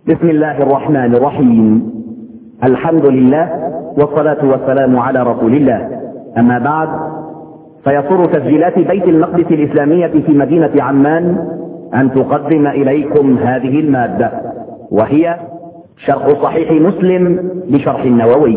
بسم الله الرحمن الرحيم. الحمد لله والصلاة والسلام على رسول الله. أما بعد، فيسر تسجيلات بيت المقدس الإسلامية في مدينة عمان أن تقدم إليكم هذه المادة، وهي شرح صحيح مسلم بشرح النووي.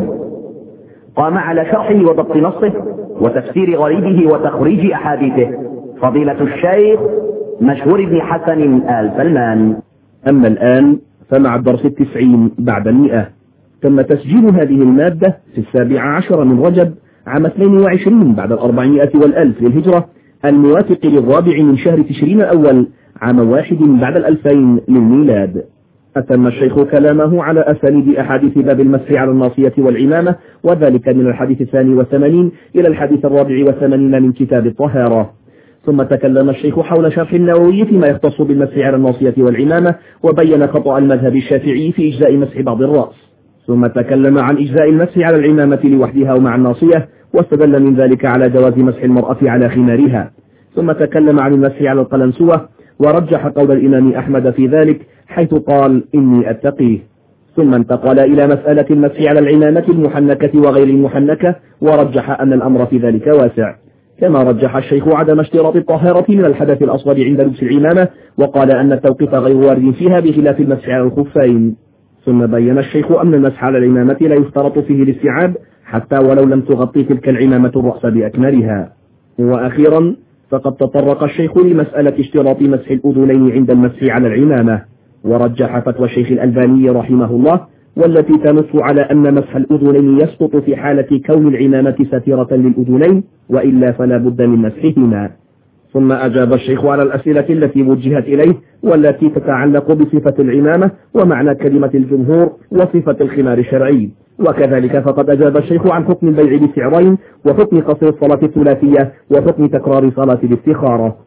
قام على شرحه وضبط نصه وتفسير غريبه وتخريج أحاديثه فضيلة الشيخ مشهور بن حسن آل سلمان. أما الآن فمع الدرس 90 بعد 100. تم تسجيل هذه المادة في 17 من رجب عام 22 بعد 400 والألف للهجرة، الموافق للرابع من شهر تشرين الأول عام 1 بعد 2000 للميلاد. أتم الشيخ كلامه على أسانيد أحاديث باب المسح على الناصية والعمامة، وذلك من الحديث 82 إلى الحديث 84 من كتاب الطهارة. ثم تكلم الشيخ حول شرح النووي فيما يختص بالمسح على الناصية والعمامة، وبين خطأ المذهب الشافعي في إجزاء مسح بعض الرأس. ثم تكلم عن إجزاء المسح على العمامة لوحدها ومع الناصية، واستدل من ذلك على جواز مسح المرأة على خمارها. ثم تكلم عن المسح على القلنسوة، ورجح قول الإمام أحمد في ذلك حيث قال إني أتقيه. ثم انتقل إلى مسألة المسح على العمامة المحنكة وغير المحنكة، ورجح أن الأمر في ذلك واسع، كما رجح الشيخ عدم اشتراط الطهارة من الحدث الأصغر عند لبس العمامة، وقال أن التوقيت غير وارد فيها بخلاف المسح على الخفين. ثم بين الشيخ أن المسح على العمامة لا يشترط فيه الاستيعاب حتى ولو لم تغطي تلك العمامة الرأس بأكملها. وأخيرا فقد تطرق الشيخ لمسألة اشتراط مسح الأذنين عند المسح على العمامة، ورجح فتوى الشيخ الألباني رحمه الله، والتي تنص على أن مسح الأذنين يسقط في حالة كون العمامة ساترة للأذنين، وإلا فلا بد من مسحهما. ثم أجاب الشيخ على الأسئلة التي وجهت إليه والتي تتعلق بصفة العمامة ومعنى كلمة الجمهور وصفة الخمار الشرعي. وكذلك فقد أجاب الشيخ عن حكم البيع بسعرين، وحكم قصر الصلاة الثلاثية، وحكم تكرار صلاة الاستخارة.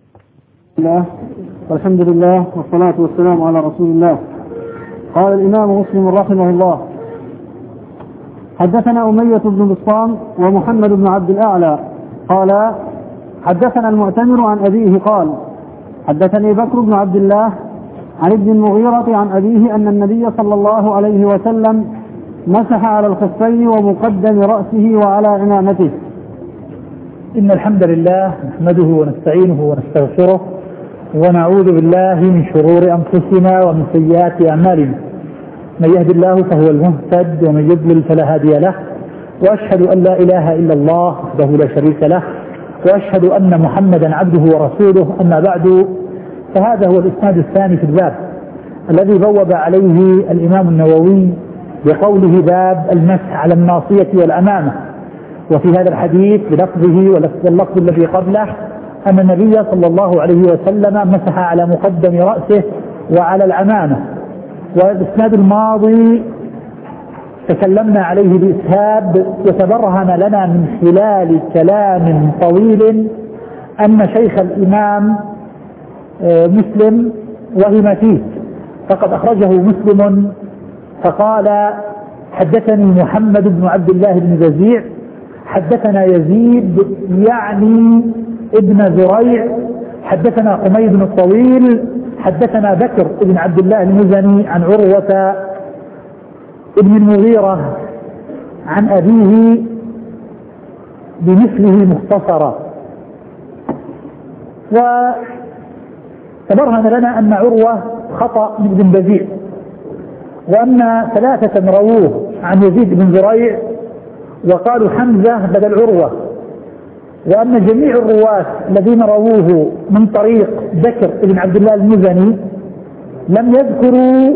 والحمد لله والصلاة والسلام على رسول الله. قال الإمام مسلم رحمه الله: حدثنا أمية بن بسطام ومحمد بن عبد الأعلى قال حدثنا المعتمر عن أبيه قال حدثني بكر بن عبد الله عن ابن المغيرة عن أبيه أن النبي صلى الله عليه وسلم مسح على الخفين ومقدم رأسه وعلى عمامته. إن الحمد لله نحمده ونستعينه ونستغفره ونعوذ بالله من شرور أنفسنا ومن سيئات أعمالنا، من يهد الله فهو المهتد ومن يضلل فلا هادي له، وأشهد أن لا إله إلا الله وحده لا شريك له، وأشهد أن محمدا عبده ورسوله. أما بعد، فهذا هو الإسناد الثاني في الباب الذي بوب عليه الإمام النووي بقوله باب المسح على الناصية والعمامة. وفي هذا الحديث بلفظه واللفظ الذي قبله أن النبي صلى الله عليه وسلم مسح على مقدم رأسه وعلى العمامة. والإسناد الماضي تكلمنا عليه بإسهاب، وتبرهن لنا من خلال كلام طويل أن شيخ الإمام مسلم وهم فيه، فقد أخرجه مسلم فقال: حدثني محمد بن عبد الله بن جزيع حدثنا يزيد يعني ابن زريع حدثنا حميد بن الطويل حدثنا بكر بن عبد الله المزني عن عروة ابن المغيرة عن أبيه بمثله مختصرا. وتبرهن لنا أن عروة خطأ من ابن بزيع، وأن ثلاثة رووه عن يزيد بن زريع وقالوا حمزة بدل عروة، وأن جميع الرواة الذين رووه من طريق بكر بن عبد الله المزني لم يذكروا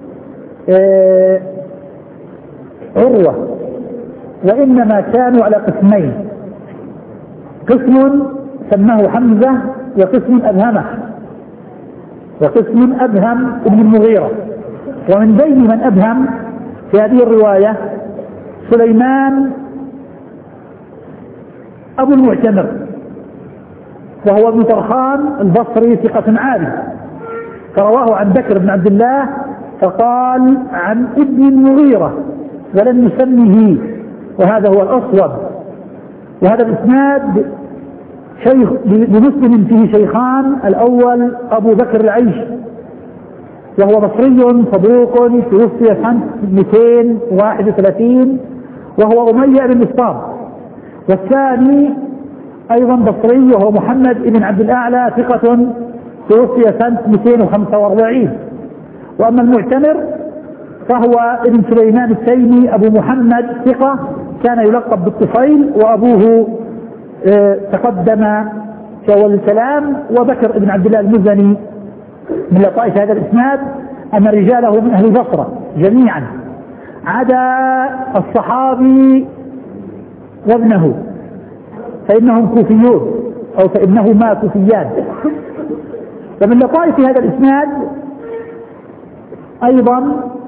عروة، وإنما كانوا على قسمين: قسم سماه حمزة، وقسم أبهم ابن المغيرة. ومن بين من أبهم في هذه الرواية سليمان أبو المعتمر، وهو ابن طرخان البصري ثقة عالي، فرواه عن بكر بن عبد الله فقال عن ابن المغيرة ولم يسمه، وهذا هو الأصوب. وهذا الإسناد شيخ لمسلم فيه شيخان: الأول أبو بكر العيش وهو بصري صدوق توفي سنة 231 وهو أمية بن مصطاب. والثاني أيضا بصري وهو محمد بن عبد الأعلى ثقة توفي سنة 245. وأما المعتمر فهو ابن سليمان التيمي أبو محمد ثقة كان يلقب بالطفيل، وأبوه تقدم في أول الكلام. وبكر بن عبد الله المزني من لطائف هذا الإسناد أن رجاله من أهل البصرة جميعا عدا الصحابي وابنه فإنهم كوفيون أو فإنهما كوفيان. ومن لطائف هذا الإسناد أيضا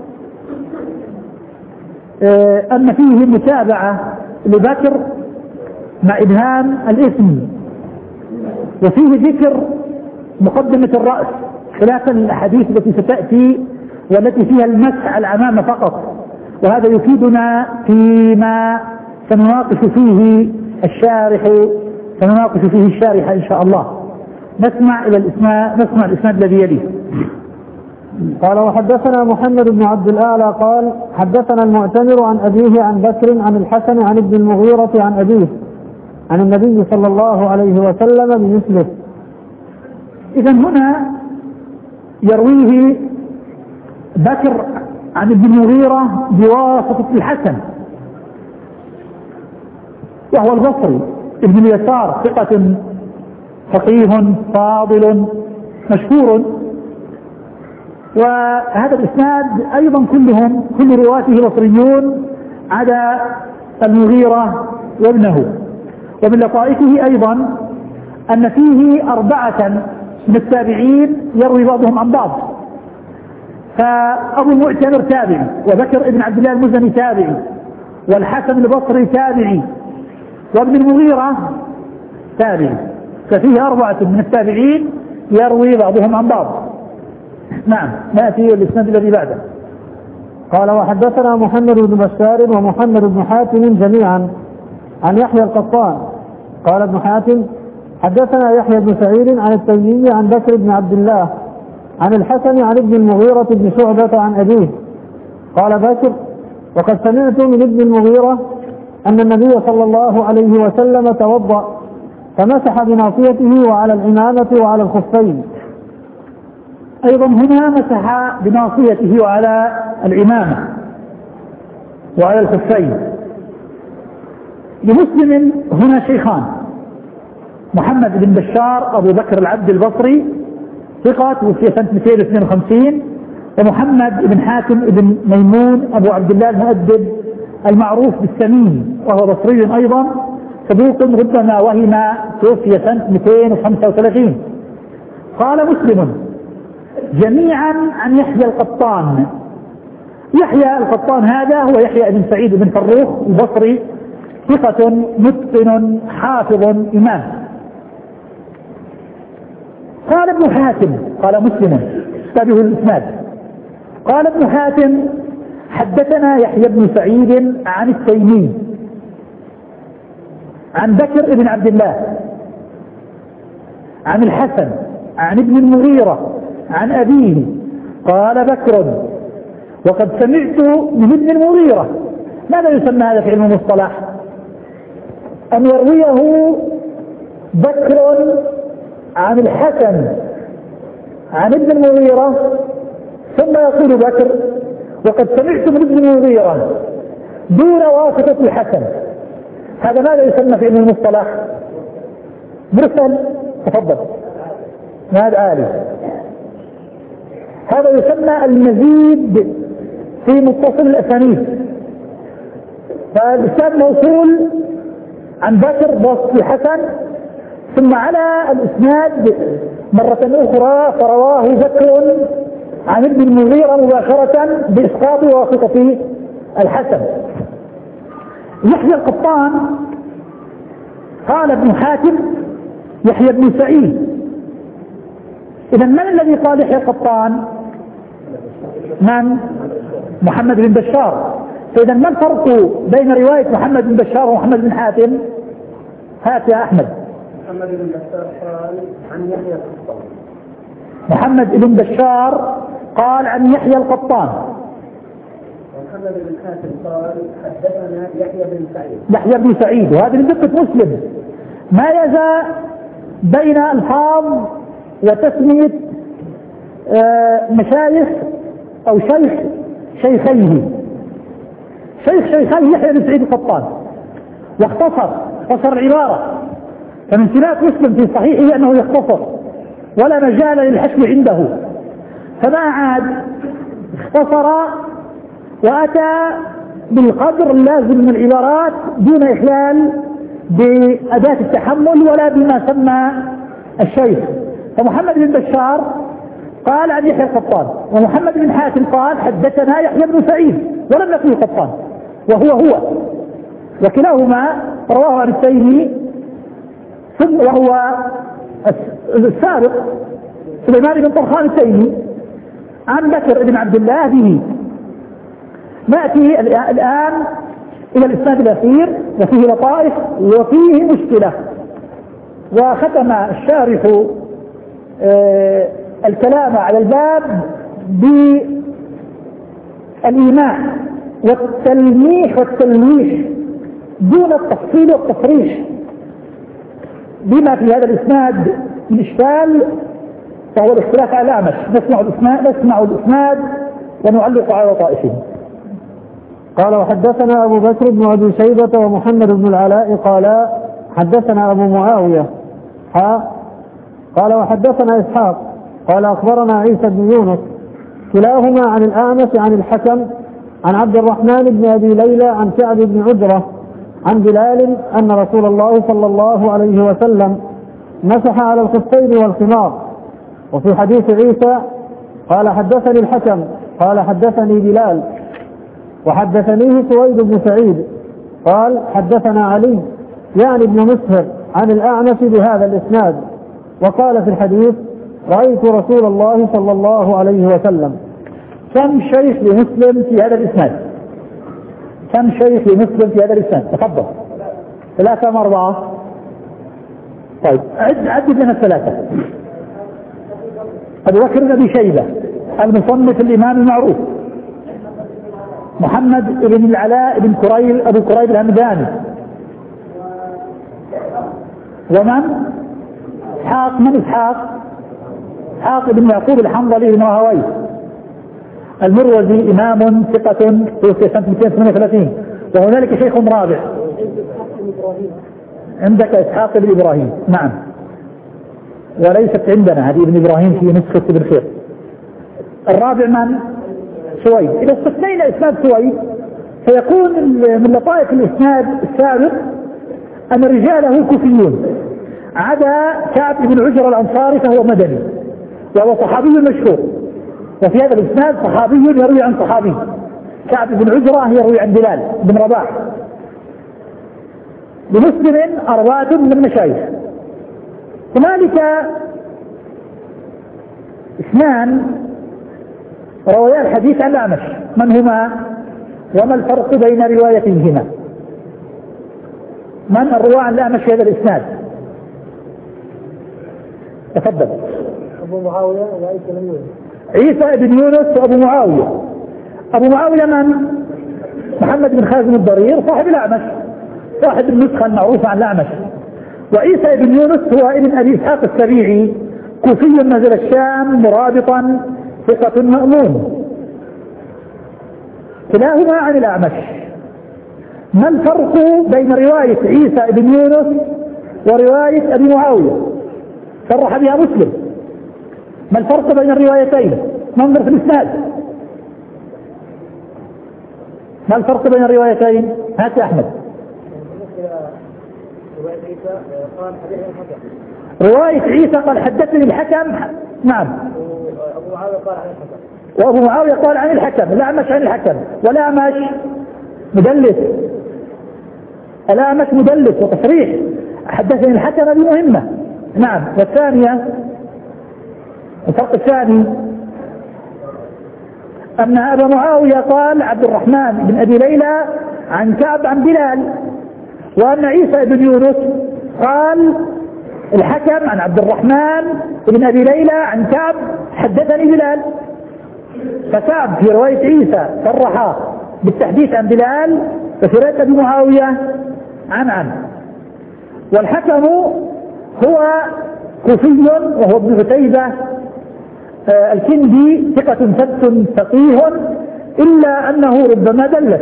أن فيه متابعة لبكر مع إبهام الاسم، وفيه ذكر مقدمة الرأس خلافا للأحاديث التي ستأتي والتي فيها المسح على العمامة فقط، وهذا يفيدنا فيما سنناقش فيه الشارح إن شاء الله. نسمع الإسناد الذي يليه. قال وحدثنا محمد بن عبد الأعلى قال حدثنا المعتمر عن أبيه عن بكر عن الحسن عن ابن المغيرة عن أبيه عن النبي صلى الله عليه وسلم بمثله. إذن هنا يرويه بكر عن ابن المغيرة بواسطة الحسن وهو البصري ابن اليسار ثقة فقيه فاضل مشهور. وهذا الإسناد أيضا كل رواته بصريون عدا المغيرة وابنه. ومن لطائفه أيضا أن فيه 4 من التابعين يروي بعضهم عن بعض، فأبو المعتمر تابعي، وبكر ابن عبد الله المزني تابعي، والحسن البصري تابعي، وابن المغيرة تابعي، ففيه 4 من التابعين يروي بعضهم عن بعض. نعم، نأتي الإسناد الذي بعده. قال وحدثنا محمد بن بشار ومحمد بن حاتم جميعا عن يحيى القطان قال ابن حاتم حدثنا يحيى بن سعيد عن التيمي عن بكر بن عبد الله عن الحسن عن ابن المغيرة بن شعبة عن أبيه قال بكر وقد سمعت من ابن المغيرة أن النبي صلى الله عليه وسلم توضأ فمسح بناصيته وعلى العمامة وعلى الخفين. أيضا هنا مسح بناصيته وعلى العمامة وعلى الخفين. لمسلم هنا شيخان، محمد بن بشار أبو بكر العبد البصري ثقة توفي سنة 252، ومحمد بن حاتم بن ميمون أبو عبد الله المؤدب المعروف بالسمين وهو بصري أيضا صدوق ربما وهم توفي سنة 235. قال مسلم جميعا عن يحيى القطان. يحيى القطان هذا هو يحيى بن سعيد بن فروخ البصري ثقة متقن حافظ إمام. قال ابن حاتم قال مسلم تابعه الإسناد قال ابن حاتم حدثنا يحيى بن سعيد عن التيمي عن بكر بن عبد الله عن الحسن عن ابن المغيرة عن أبيه قال بكر وقد سمعت من ابن المغيرة. ماذا يسمى هذا في علم المصطلح؟ أن يرويه بكر عن الحسن عن ابن المغيرة ثم يقول بكر وقد سمعت من ابن المغيرة دون واسطة الحسن. هذا ماذا يسمى في علم المصطلح؟ مرسل. تفضل. هذا عالي. هذا يسمى المزيد في متصل الأسانيد. فالإسناد موصول عن بكر بواسطة الحسن ثم على الإسناد مرة أخرى فرواه بكر عن ابن المغيرة مباشرة بإسقاط واسطة الحسن. يحيى القطان قال ابن حاتم يحيى بن سعيد. إذا من الذي قال يحيى القطان؟ من؟ محمد بن بشار. فإذا ما الفرق بين رواية محمد بن بشار ومحمد بن حاتم؟ هات يا أحمد. محمد بن بشار قال عن يحيى القطان. محمد بن بشار قال عن يحيى القطان. محمد بن حاتم قال حدثنا يحيى بن سعيد. يحيى بن سعيد، وهذه من دقة مسلم ما يزال بين الفاظ وتسمية مشايخ أو شيخيه يحيى بن سعيد القطان، واختصر العبارة، فمن سمات مسلم في صحيحه أنه يختصر ولا مجال للحشو عنده، فما عاد اختصر وأتى بالقدر اللازم من العبارات دون إخلال بأداة التحمل ولا بما سمى الشيخ. فمحمد بن بشار قال عن يحيى القطان، ومحمد بن حاتم قال حدثنا يحيى بن سعيد ولم يكن القطان وهو، وكلاهما رواه عن التيمي وهو السابق سليمان بن طرخان التيمي عن بكر بن عبد الله به. نأتي الآن إلى الإسناد الأخير وفيه لطائف وفيه مشكلة. وختم الشارح الكلام على الباب بالإيماء والتلميح والتلويح دون التفصيل والتصريح بما في هذا الإسناد من إشكال، فهو الاختلاف على الأعمش. نسمع الإسناد ونعلق على لطائفه. قال وحدثنا أبو بكر بن أبي شيبة ومحمد بن العلاء قال حدثنا أبو معاوية قال وحدثنا إسحاق قال أخبرنا عيسى بن يونس كلاهما عن الأعمش عن الحكم عن عبد الرحمن بن أبي ليلى عن كعب بن عجرة عن بلال أن رسول الله صلى الله عليه وسلم مسح على الخفين والخمار. وفي حديث عيسى قال حدثني الحكم قال حدثني بلال وحدثنيه سويد بن سعيد قال حدثنا علي يعني ابن مسهر عن الأعمش بهذا الإسناد. وقال في الحديث رأيت رسول الله صلى الله عليه وسلم. كم شيخ لمسلم في هذا الإسناد؟ كم شيخ لمسلم في هذا الإسناد؟ تفضل. 3 أم 4؟ طيب عدد لنا 3. أبو بكر بن أبي شيبة المصنف الإمام المعروف، محمد بن العلاء بن كريب أبو كريب الهمداني، ومن؟ إسحاق. من إسحاق بن يعقوب الحنظلي بن راهويه المروزي، إمام ثقة توفي سنة 238. وهنالك شيخ رابع عندك إسحاق بن إبراهيم، نعم، وليست عندنا هذه ابن إبراهيم في نسخة ابن خير. الرابع من؟ سويد. إذا استثنينا إسناد سويد فيكون من لطائف الإسناد السابق أن رجاله كوفيون عدا كعب بن عجرة الأنصاري فهو مدني وهو صحابي مشهور. وفي هذا الإسناد صحابي يروي عن صحابي، كعب بن عجرة يروي عن بلال بن رباح. لمسلم 4 من المشايخ. هنالك 2 روايا الحديث عن الأعمش، من هما وما الفرق بين روايتهما؟ من الرواة عن الأعمش في هذا الإسناد؟ تفضل. أبو معاوية وعيسى بن يونس. عيسى بن يونس وأبو معاوية. أبو معاوية من؟ محمد بن خازم الضرير صاحب الأعمش، صاحب النسخة المعروفة عن الأعمش. وعيسى بن يونس هو ابن أبي إسحاق السبيعي، كوفي نزل الشام مرابطا ثقة مأمون، كلاهما عن الأعمش. ما الفرق بين رواية عيسى بن يونس ورواية أبي معاوية؟ صرح بها مسلم. ما الفرق بين الروايتين؟ ننظر في الإسناد. ما الفرق بين الروايتين؟ هات يا أحمد. رواية عيسى قال حدثني الحكم، نعم، أبو معاوية قال عن الحكم، وأبو معاوية قال عن الحكم، الأعمش عن الحكم، والأعمش مدلس، الأعمش مدلس وتصريح. حدثني الحكم بمهمة، نعم. والثانية الفرق الثاني أن أبا معاوية قال عبد الرحمن بن أبي ليلى عن كعب عن بلال، وأن عيسى بن يونس قال الحكم عن عبد الرحمن بن أبي ليلى عن كعب حدثني بلال. فكعب في رواية عيسى صرح بالتحديث عن بلال، وفي رواية أبي معاوية عن. والحكم هو كوفي وهو ابن عتيبة الكندي، ثقة ثبت فقيه، إلا أنه ربما دلس.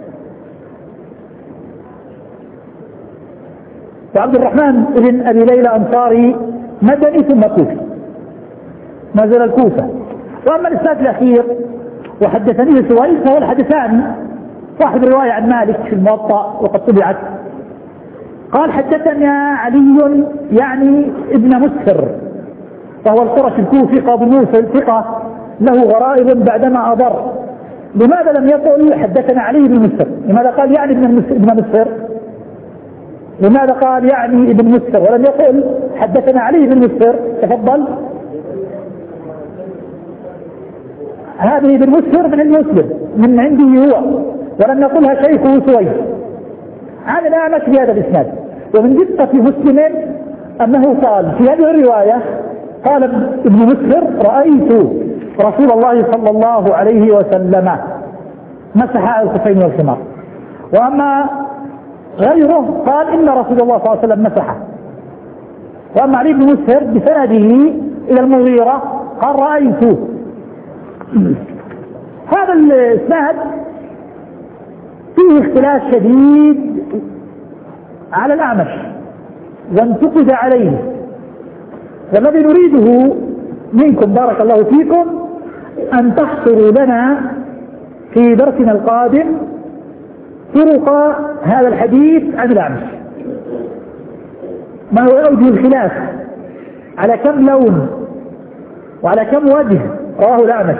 وعبد الرحمن بن أبي ليلى أنصاري مدني ثم كوفي، نزل الكوفة. وأما الإسناد الأخير وحدثني سويد فهو الحدثاني صاحب رواية عن مالك في الموطأ وقد طبعت. قال حدثنا علي يعني ابن مسهر، وهو القرشي الكوفي قاضي موصل ثقة له غرائب بعدما أضر. لماذا لم يقل حدثنا علي بن مسهر؟ لماذا قال يعني ابن مسهر؟ لماذا قال يعني ابن مسهر ولم يقل حدثنا علي بن مسهر؟ تفضل. هذه ابن مسهر من المسلم من عنده هو، ولم يقلها شيخه سويد عن الأعمش في هذا الإسناد. ومن دقة مسلم أنه قال في هذه الرواية قال ابن مسهر رأيت رسول الله صلى الله عليه وسلم مسح على الخفين والخمار. وأما غيره قال إن رسول الله صلى الله عليه وسلم مسحه. وأما علي بن مسهر بسنده إلى المغيرة قال رأيت. هذا الإسناد فيه اختلاف شديد على الأعمش وانتقد عليه، والذي نريده منكم بارك الله فيكم أن تحصروا لنا في درسنا القادم طرق هذا الحديث عن الأعمش، ما هو أوجه الخلاف، على كم لون وعلى كم وجه رواه الأعمش،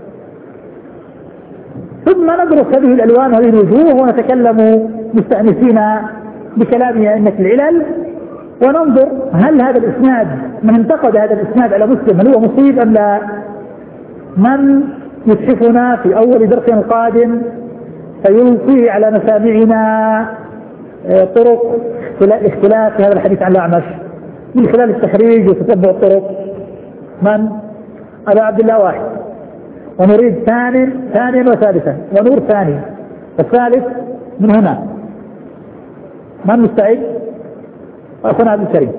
ثم ندرس هذه الألوان وهذه الوجوه ونتكلم مستأنسين بكلام أئمة العلل، وننظر هل هذا الإسناد من انتقد هذا الإسناد على مسلم هل هو مصيب أم لا. من يتحفنا في أول درس القادم فيلقي على مسامعنا طرق اختلاف في هذا الحديث عن الأعمش من خلال التخريج وتتبع الطرق. من أبا عبد الله واحد، ونريد ثانيا وثالثا، ونور ثاني والثالث من هنا. من مستعد؟ أخونا عبد الكريم.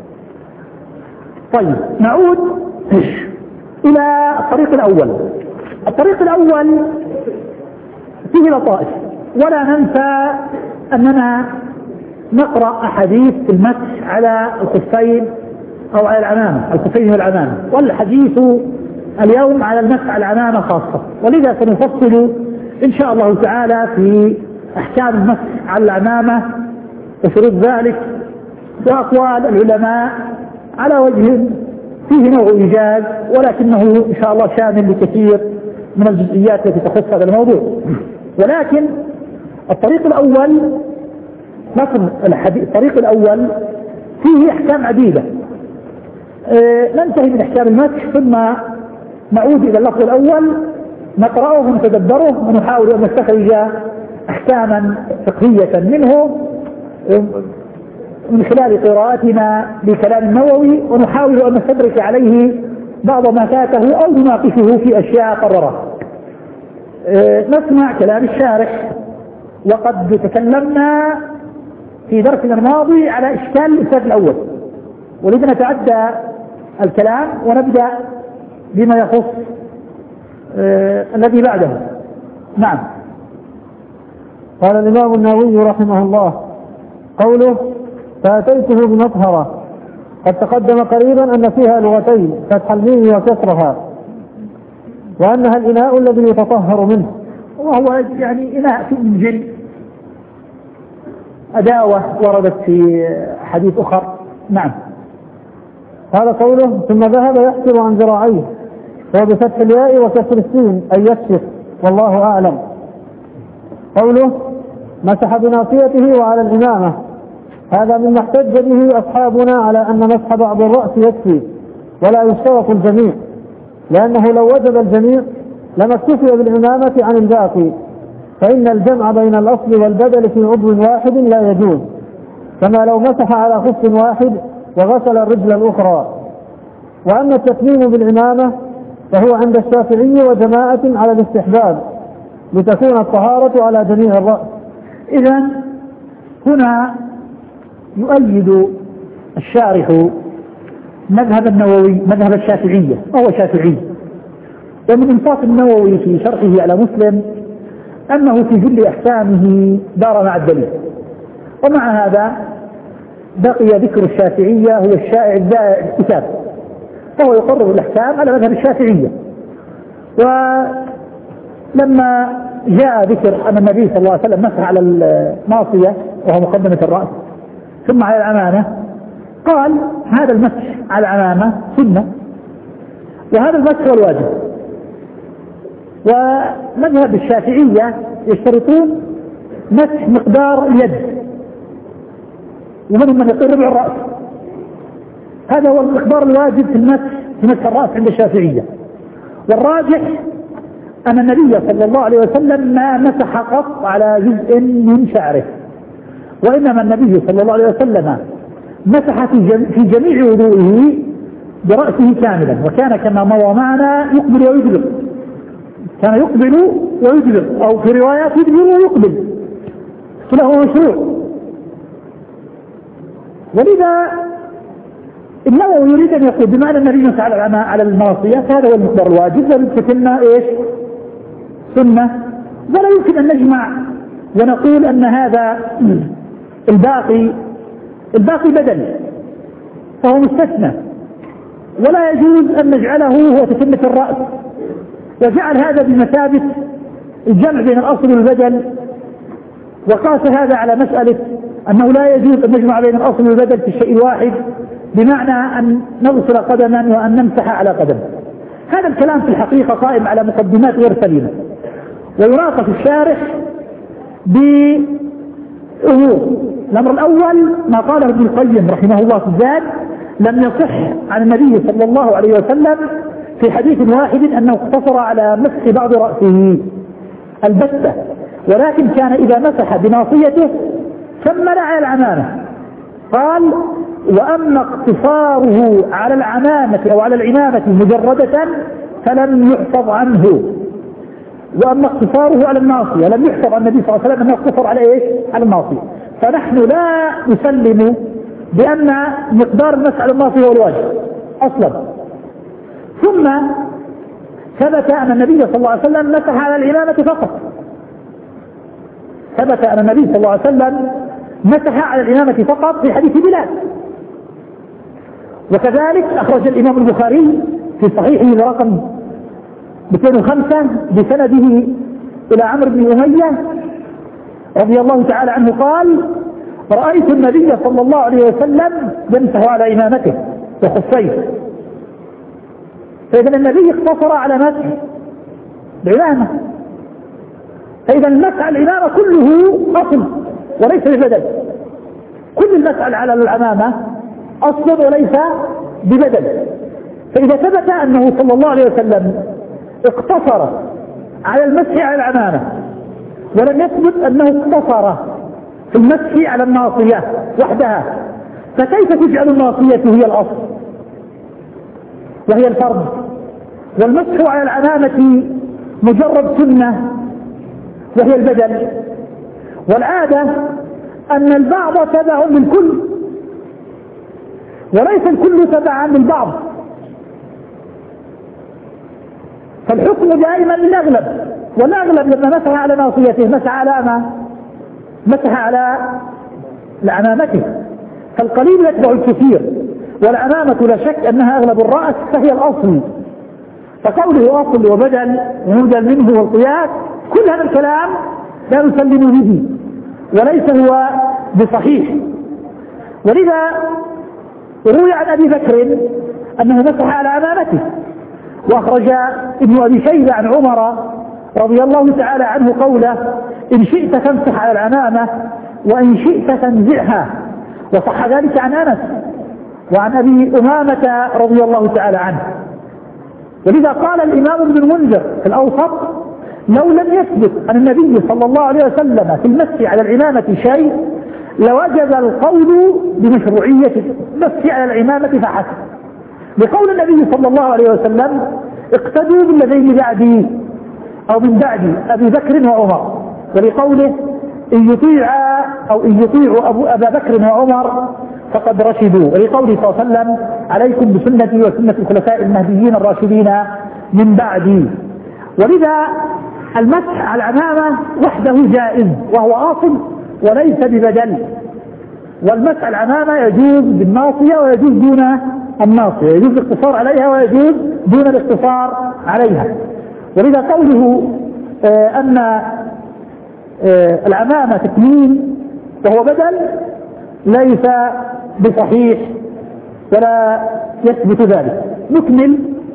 طيب نعود إلى الطريق الأول. الطريق الأول فيه لطائف، ولا ننسى أننا نقرأ أحاديث المسح على الخفين أو على العمامة، الخفين والعمامة، والحديث اليوم على المسح على العمامة خاصة، ولذا سنفصل إن شاء الله تعالى في أحكام المسح على العمامة وشروط ذلك وأقوال العلماء على وجه فيه نوع إيجاز، ولكنه إن شاء الله شامل لكثير من الجزئيات التي تخص هذا الموضوع. ولكن الطريق الأول الطريق الأول فيه أحكام عديدة. ننتهي من أحكام المسح ثم نعود إلى اللفظ الأول نقرأه ونتدبره ونحاول أن نستخرج أحكاما فقهية منه من خلال قراءتنا لكلام النووي، ونحاول أن نستدرك عليه بعض ما فاته أو نناقشه في أشياء قررها. نسمع كلام الشارح. وقد تكلمنا في درسنا الماضي على إشكال الإسناد الأول، ولذا نتعدى الكلام ونبدأ بما يخص الذي بعده. نعم. قال الإمام النووي رحمه الله قوله فأتيته بمطهرة، قد تقدم قريبا أن فيها لغتين فتح الميم وكسرها، وأنها الإناء الذي يتطهر منه، وهو يعني إناء من جلد، أداوة وردت في حديث أخر. نعم. هذا قوله ثم ذهب يحسب عن ذراعيه، وهو بفتح الياء وكسر السين أي يكشف، والله أعلم. قوله مسح بناصيته وعلى الإمامة، هذا مما احتج به أصحابنا على أن مسح بعض الرأس يكفي ولا يشترط الجميع، لأنه لو وجب الجميع لما اكتفي بالإمامة عن الباقي، فإن الجمع بين الأصل والبدل في عضو واحد لا يجوز، كما لو مسح على خف واحد وغسل الرجل الأخرى. وأما التتميم بالإمامة فهو عند الشافعي وجماعة على الاستحباب لتكون الطهارة على جميع الرأس. إذن هنا يؤيد الشارح مذهب النووي مذهب الشافعية، وهو شافعي، ومن إنصاف النووي في شرحه على مسلم أنه في جل أحكامه دار مع الدليل، ومع هذا بقي ذكر الشافعية هو الشائع الدائع الكتاب، فهو يقرر الأحكام على مذهب الشافعية. ولما جاء ذكر أن النبي صلى الله عليه وسلم مسح على الناصية وهو مقدمة الرأس ثم على العمامة، قال هذا المسح على العمامة سنة، وهذا المسح هو الواجب. ومذهب الشافعية يشترطون مسح مقدار اليد، ومنهم من يقول ربع الرأس، هذا هو المقدار الواجب في مسح الرأس عند الشافعية. والراجح أن النبي صلى الله عليه وسلم ما مسح قط على جزء من شعره، وإنما النبي صلى الله عليه وسلم مسح في جميع وضوئه برأسه كاملا، وكان كما مضى معنا يقبل ويدبر، كان يقبل ويدبر، أو في روايات يدبر ويقبل، فله مشروع. ولذا النووي يريد أن يقول بما أن النبي مسح على المناصية فهذا هو المقدار الواجب، ولكتنا إيش سنة، ولا يمكن أن نجمع ونقول أن هذا الباقي بدل فهو مستثنى، ولا يجوز أن نجعله هو تتمة الرأس، وجعل هذا بمثابة الجمع بين الأصل والبدل، وقاس هذا على مسألة أنه لا يجوز أن نجمع بين الأصل والبدل في الشيء الواحد، بمعنى أن نغسل قدما وأن نمسح على قدم. هذا الكلام في الحقيقة قائم على مقدمات غير سليمة، ويناقش الشارح بأمور. الأمر الأول ما قاله ابن القيم رحمه الله في الزاد: لم يصح عن النبي صلى الله عليه وسلم في حديث واحد أنه اقتصر على مسح بعض رأسه البتة، ولكن كان إذا مسح بناصيته كمل على العمامة. قال: وأما اقتصاره على العمامة أو على العمامة مجردة فلم يحفظ عنه، وأما اقتصاره على الناصية لم يحفظ عن النبي صلى الله عليه وسلم أنه اقتصر على إيش؟ على الناصية. فنحن لا نسلم بأن مقدار المسح على الناصية هو الواجب أصلا. ثم ثبت أن النبي صلى الله عليه وسلم مسح على العمامة فقط، ثبت أن النبي صلى الله عليه وسلم مسح على العمامة فقط في حديث بلال. وكذلك أخرج الإمام البخاري في صحيحه برقم 205 بسنده إلى عمرو بن أمية رضي الله تعالى عنه قال: رأيت النبي صلى الله عليه وسلم يمسح على عمامته وخفيه. فإذا النبي اقتصر على مسح العمامة، فإذا المسح على العمامة كله أصل وليس ببدل، كل المسح على العمامة أصل وليس ببدل. فإذا ثبت أنه صلى الله عليه وسلم اقتصر على المسح على العمامة ولم يثبت أنه اقتصر في المسح على الناصية وحدها، فكيف تجعل الناصية هي الأصل وهي الفرض، والمسح على العمامة مجرد سنة وهي البدل؟ والعادة أن البعض تبع للكل وليس الكل تبعا للبعض، فالحكم دائما للأغلب، والأغلب لما مسح على ناصيته مسح على عمامته، فالقليل يتبع الكثير، والعمامة لا شك أنها أغلب الرأس فهي الأصل. فقوله أصل وبدل ومبدل منه والقياس كل هذا الكلام لا نسلم به وليس هو بصحيح. ولذا روي عن أبي بكر أنه مسح على عمامته، وأخرج ابن أبي شيبة عن عمر رضي الله تعالى عنه قوله: إن شئت فامسح على العمامة وإن شئت فانزعها. وصح ذلك عن أنس وعن أبي أمامة رضي الله تعالى عنه. ولذا قال الإمام ابن المنذر في الأوسط: لو لم يثبت عن النبي صلى الله عليه وسلم في المسح على العمامة شيء لوجب القول بمشروعية المسح على العمامة فحسب، لقول النبي صلى الله عليه وسلم: اقتدوا بالذين بعدي أو من بعد أبي بكر وعمر، ولقوله إن يطيعوا أبا بكر وعمر فقد رشدوا، ولقوله صلى الله عليه وسلم عليكم بسنتي وسنة الخلفاء المهديين الراشدين من بعدي. ولذا المسح على العمامة وحده جائز وهو أصل وليس ببدل، والمسح على العمامة يجوز بالناصية ويجوز دون الناصية، يجوز الاقتصار عليها ويجوز دون الاقتصار عليها. ولذا قوله أن العمامة تكميل وهو بدل ليس بصحيح ولا يثبت ذلك. نكمل.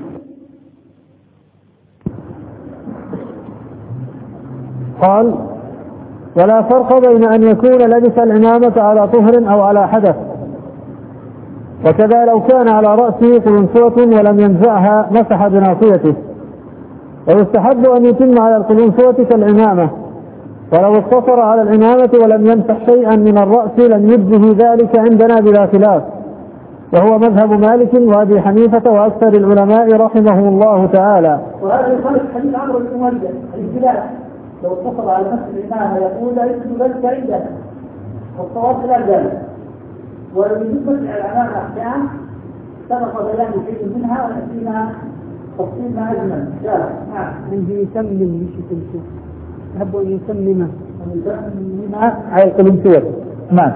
قال ولا فرق بين أن يكون لبس العمامة على طهر أو على حدث، وكذا لو كان على رأسه قلنسوة ولم ينزعها مسح بناصيته، ويستحب أن يتم على القلنسوة كالعمامة، ولو اقتصر على العمامة ولم يمسح شيئا من الرأس لم يجزه ذلك عندنا بلا خلاف، وهو مذهب مالك وأبي حنيفة وأكثر العلماء رحمهم الله تعالى. وهذا يخالف حديث عمرو بن أمية الاختلاف، لو اتصل على نفس العمامة يقول لا يجوز ذلك عندنا، والصواب خلاف ذلك. وبالنسبة للعمامة أحكام سبق بيان شيء منها ونأتينا تفصيل ما أجمل. نعم. عندي يسمم بشكل شيء يحب أن يسمم على القلنسوة. نعم.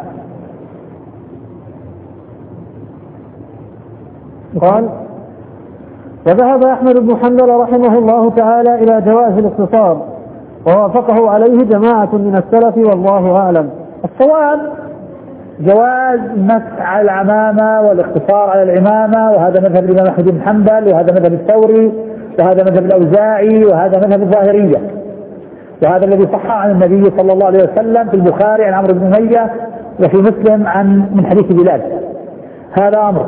قال وذهب أحمد بن حنبل رحمه الله تعالى إلى جواز الاقتصار، ووافقه عليه جماعة من السلف والله أعلم. الصواب جواز المسح على العمامة والاقتصار على العمامة، وهذا مذهب الإمام أحمد بن حنبل، وهذا مذهب الثوري، وهذا مذهب الأوزاعي، وهذا مذهب الظاهرية، وهذا الذي صح عن النبي صلى الله عليه وسلم في البخاري عن عمرو بن أمية، وفي مسلم من حديث بلال. هذا أمر.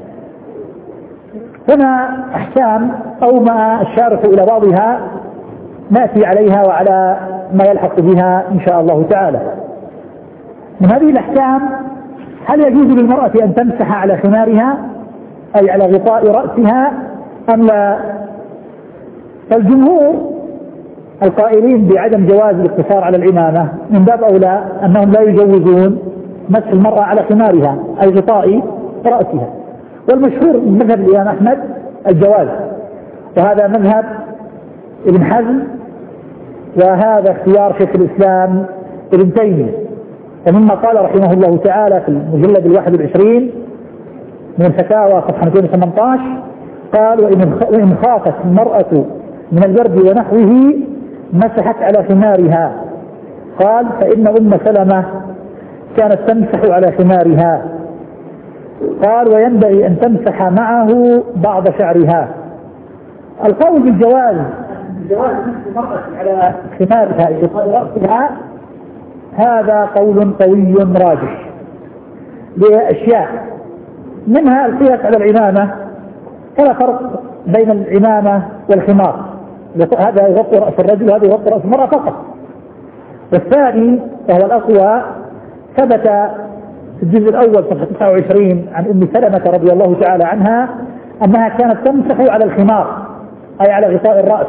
هنا أحكام أو ما الشارح إلى بعضها نأتي عليها وعلى ما يلحق بها إن شاء الله تعالى. من هذه الأحكام: هل يجوز للمرأة أن تمسح على خمارها أي على غطاء رأسها أم لا؟ فالجمهور القائلين بعدم جواز الاقتصار على العمامة من باب أولى أنهم لا يجوزون مسح المرأة على خمارها أي غطاء رأسها، والمشهور من مذهب الإمام أحمد الجواز، وهذا مذهب ابن حزم، وهذا اختيار شيخ الإسلام ابن تيمية. ومما قال رحمه الله تعالى في المجلد 21 من الفتاوى صفحة 218 قال: وإن خافت المرأة من البرد ونحوه مسحت على خمارها. قال: فإن أم سلمة كانت تمسح على خمارها. قال: وينبغي أن تمسح معه بعض شعرها. القول بالجواز مسح المرأة على خمارها رأسها هذا قول قوي راجح لأشياء، منها القياس على العمامة، فلا فرق بين العمامة والخمار، هذا يغطي رأس الرجل وهذا يغطي رأس المرأة فقط. والثاني وهو الأقوى ثبت في الجزء الأول صفحة 29 عن أم سلمة رضي الله تعالى عنها أنها كانت تمسح على الخمار أي على غطاء الرأس،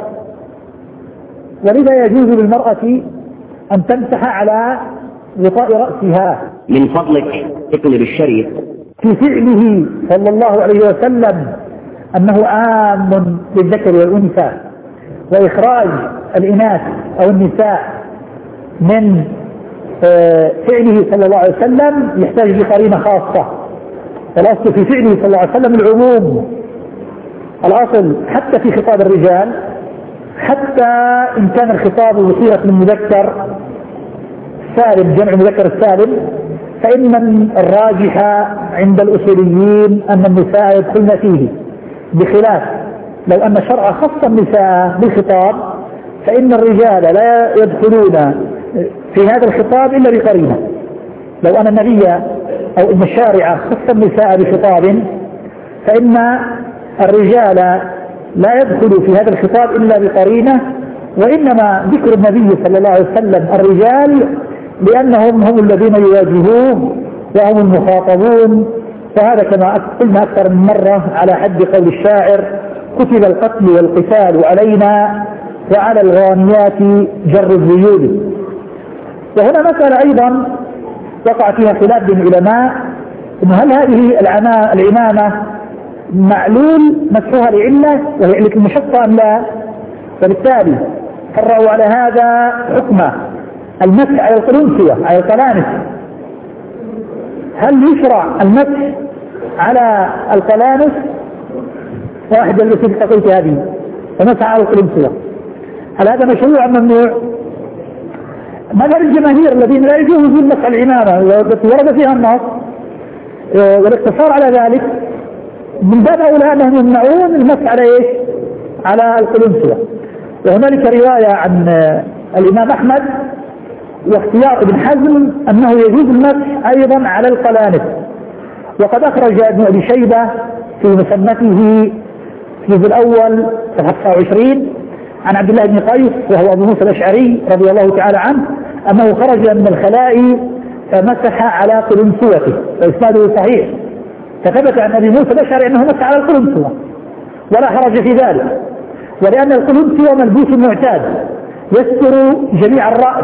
ولذا يجوز للمرأة أن تمسح على غطاء رأسها. من فضلك اقلب الشريط. في فعله صلى الله عليه وسلم أنه عام للذكر والأنثى، وإخراج الإناث أو النساء من فعله صلى الله عليه وسلم يحتاج لقرينة خاصة. الأصل في فعله صلى الله عليه وسلم العموم، الأصل حتى في خطاب الرجال، حتى إن كان الخطاب بصيغة من مذكر سالم جمع مذكر السالم، فإن الراجح عند الأصوليين أن النساء يدخلن فيه، بخلاف لو أن الشرع خص النساء بالخطاب فإن الرجال لا يدخلون في هذا الخطاب إلا بقرينة. لو أن النبي أو أن الشارع خص النساء بخطاب فإن الرجال لا يدخلوا في هذا الخطاب إلا بقرينة، وإنما ذكر النبي صلى الله عليه وسلم الرجال لأنهم هم الذين يواجهوه وهم المخاطبون، وهذا كما قلنا أكثر من مرة على حد قول الشاعر: كتب القتل والقتال علينا وعلى الغانيات جر الذيول. وهنا مسألة أيضا وقع فيها خلاف بين العلماء، إن هل هذه العمامة معلول مسحها لعلة وهي علة المشقة أم لا؟ فبالتالي فرعوا على هذا حكم المسح على القلنسوة على القلانس. هل يشرع المسح على القلانس؟ واحد التي التقيت هذه ومسح على القلنسوة، هل هذا مشروع أم ممنوع؟ مذهب الجماهير الذين لا يجوز المسح العمامة التي ورد فيها النص والاقتصار على ذلك من باب أولى أنهم يمنعون المسح على إيش؟ على القلنسوة. وهنالك رواية عن الإمام أحمد واختيار ابن حزم أنه يجوز المسح أيضا على القلانس. وقد أخرج ابن أبي شيبة في مصنفه في الجزء الأول صفحة 29 عن عبد الله بن قيس وهو أبو موسى الأشعري رضي الله تعالى عنه أنه خرج من الخلاء فمسح على قلنسوته، وإسناده صحيح. فثبت عن أبي موسى الأشعري أنه مسح على القلنسوة ولا حرج في ذلك، ولأن القلنسوة ملبوس معتاد يستر جميع الرأس،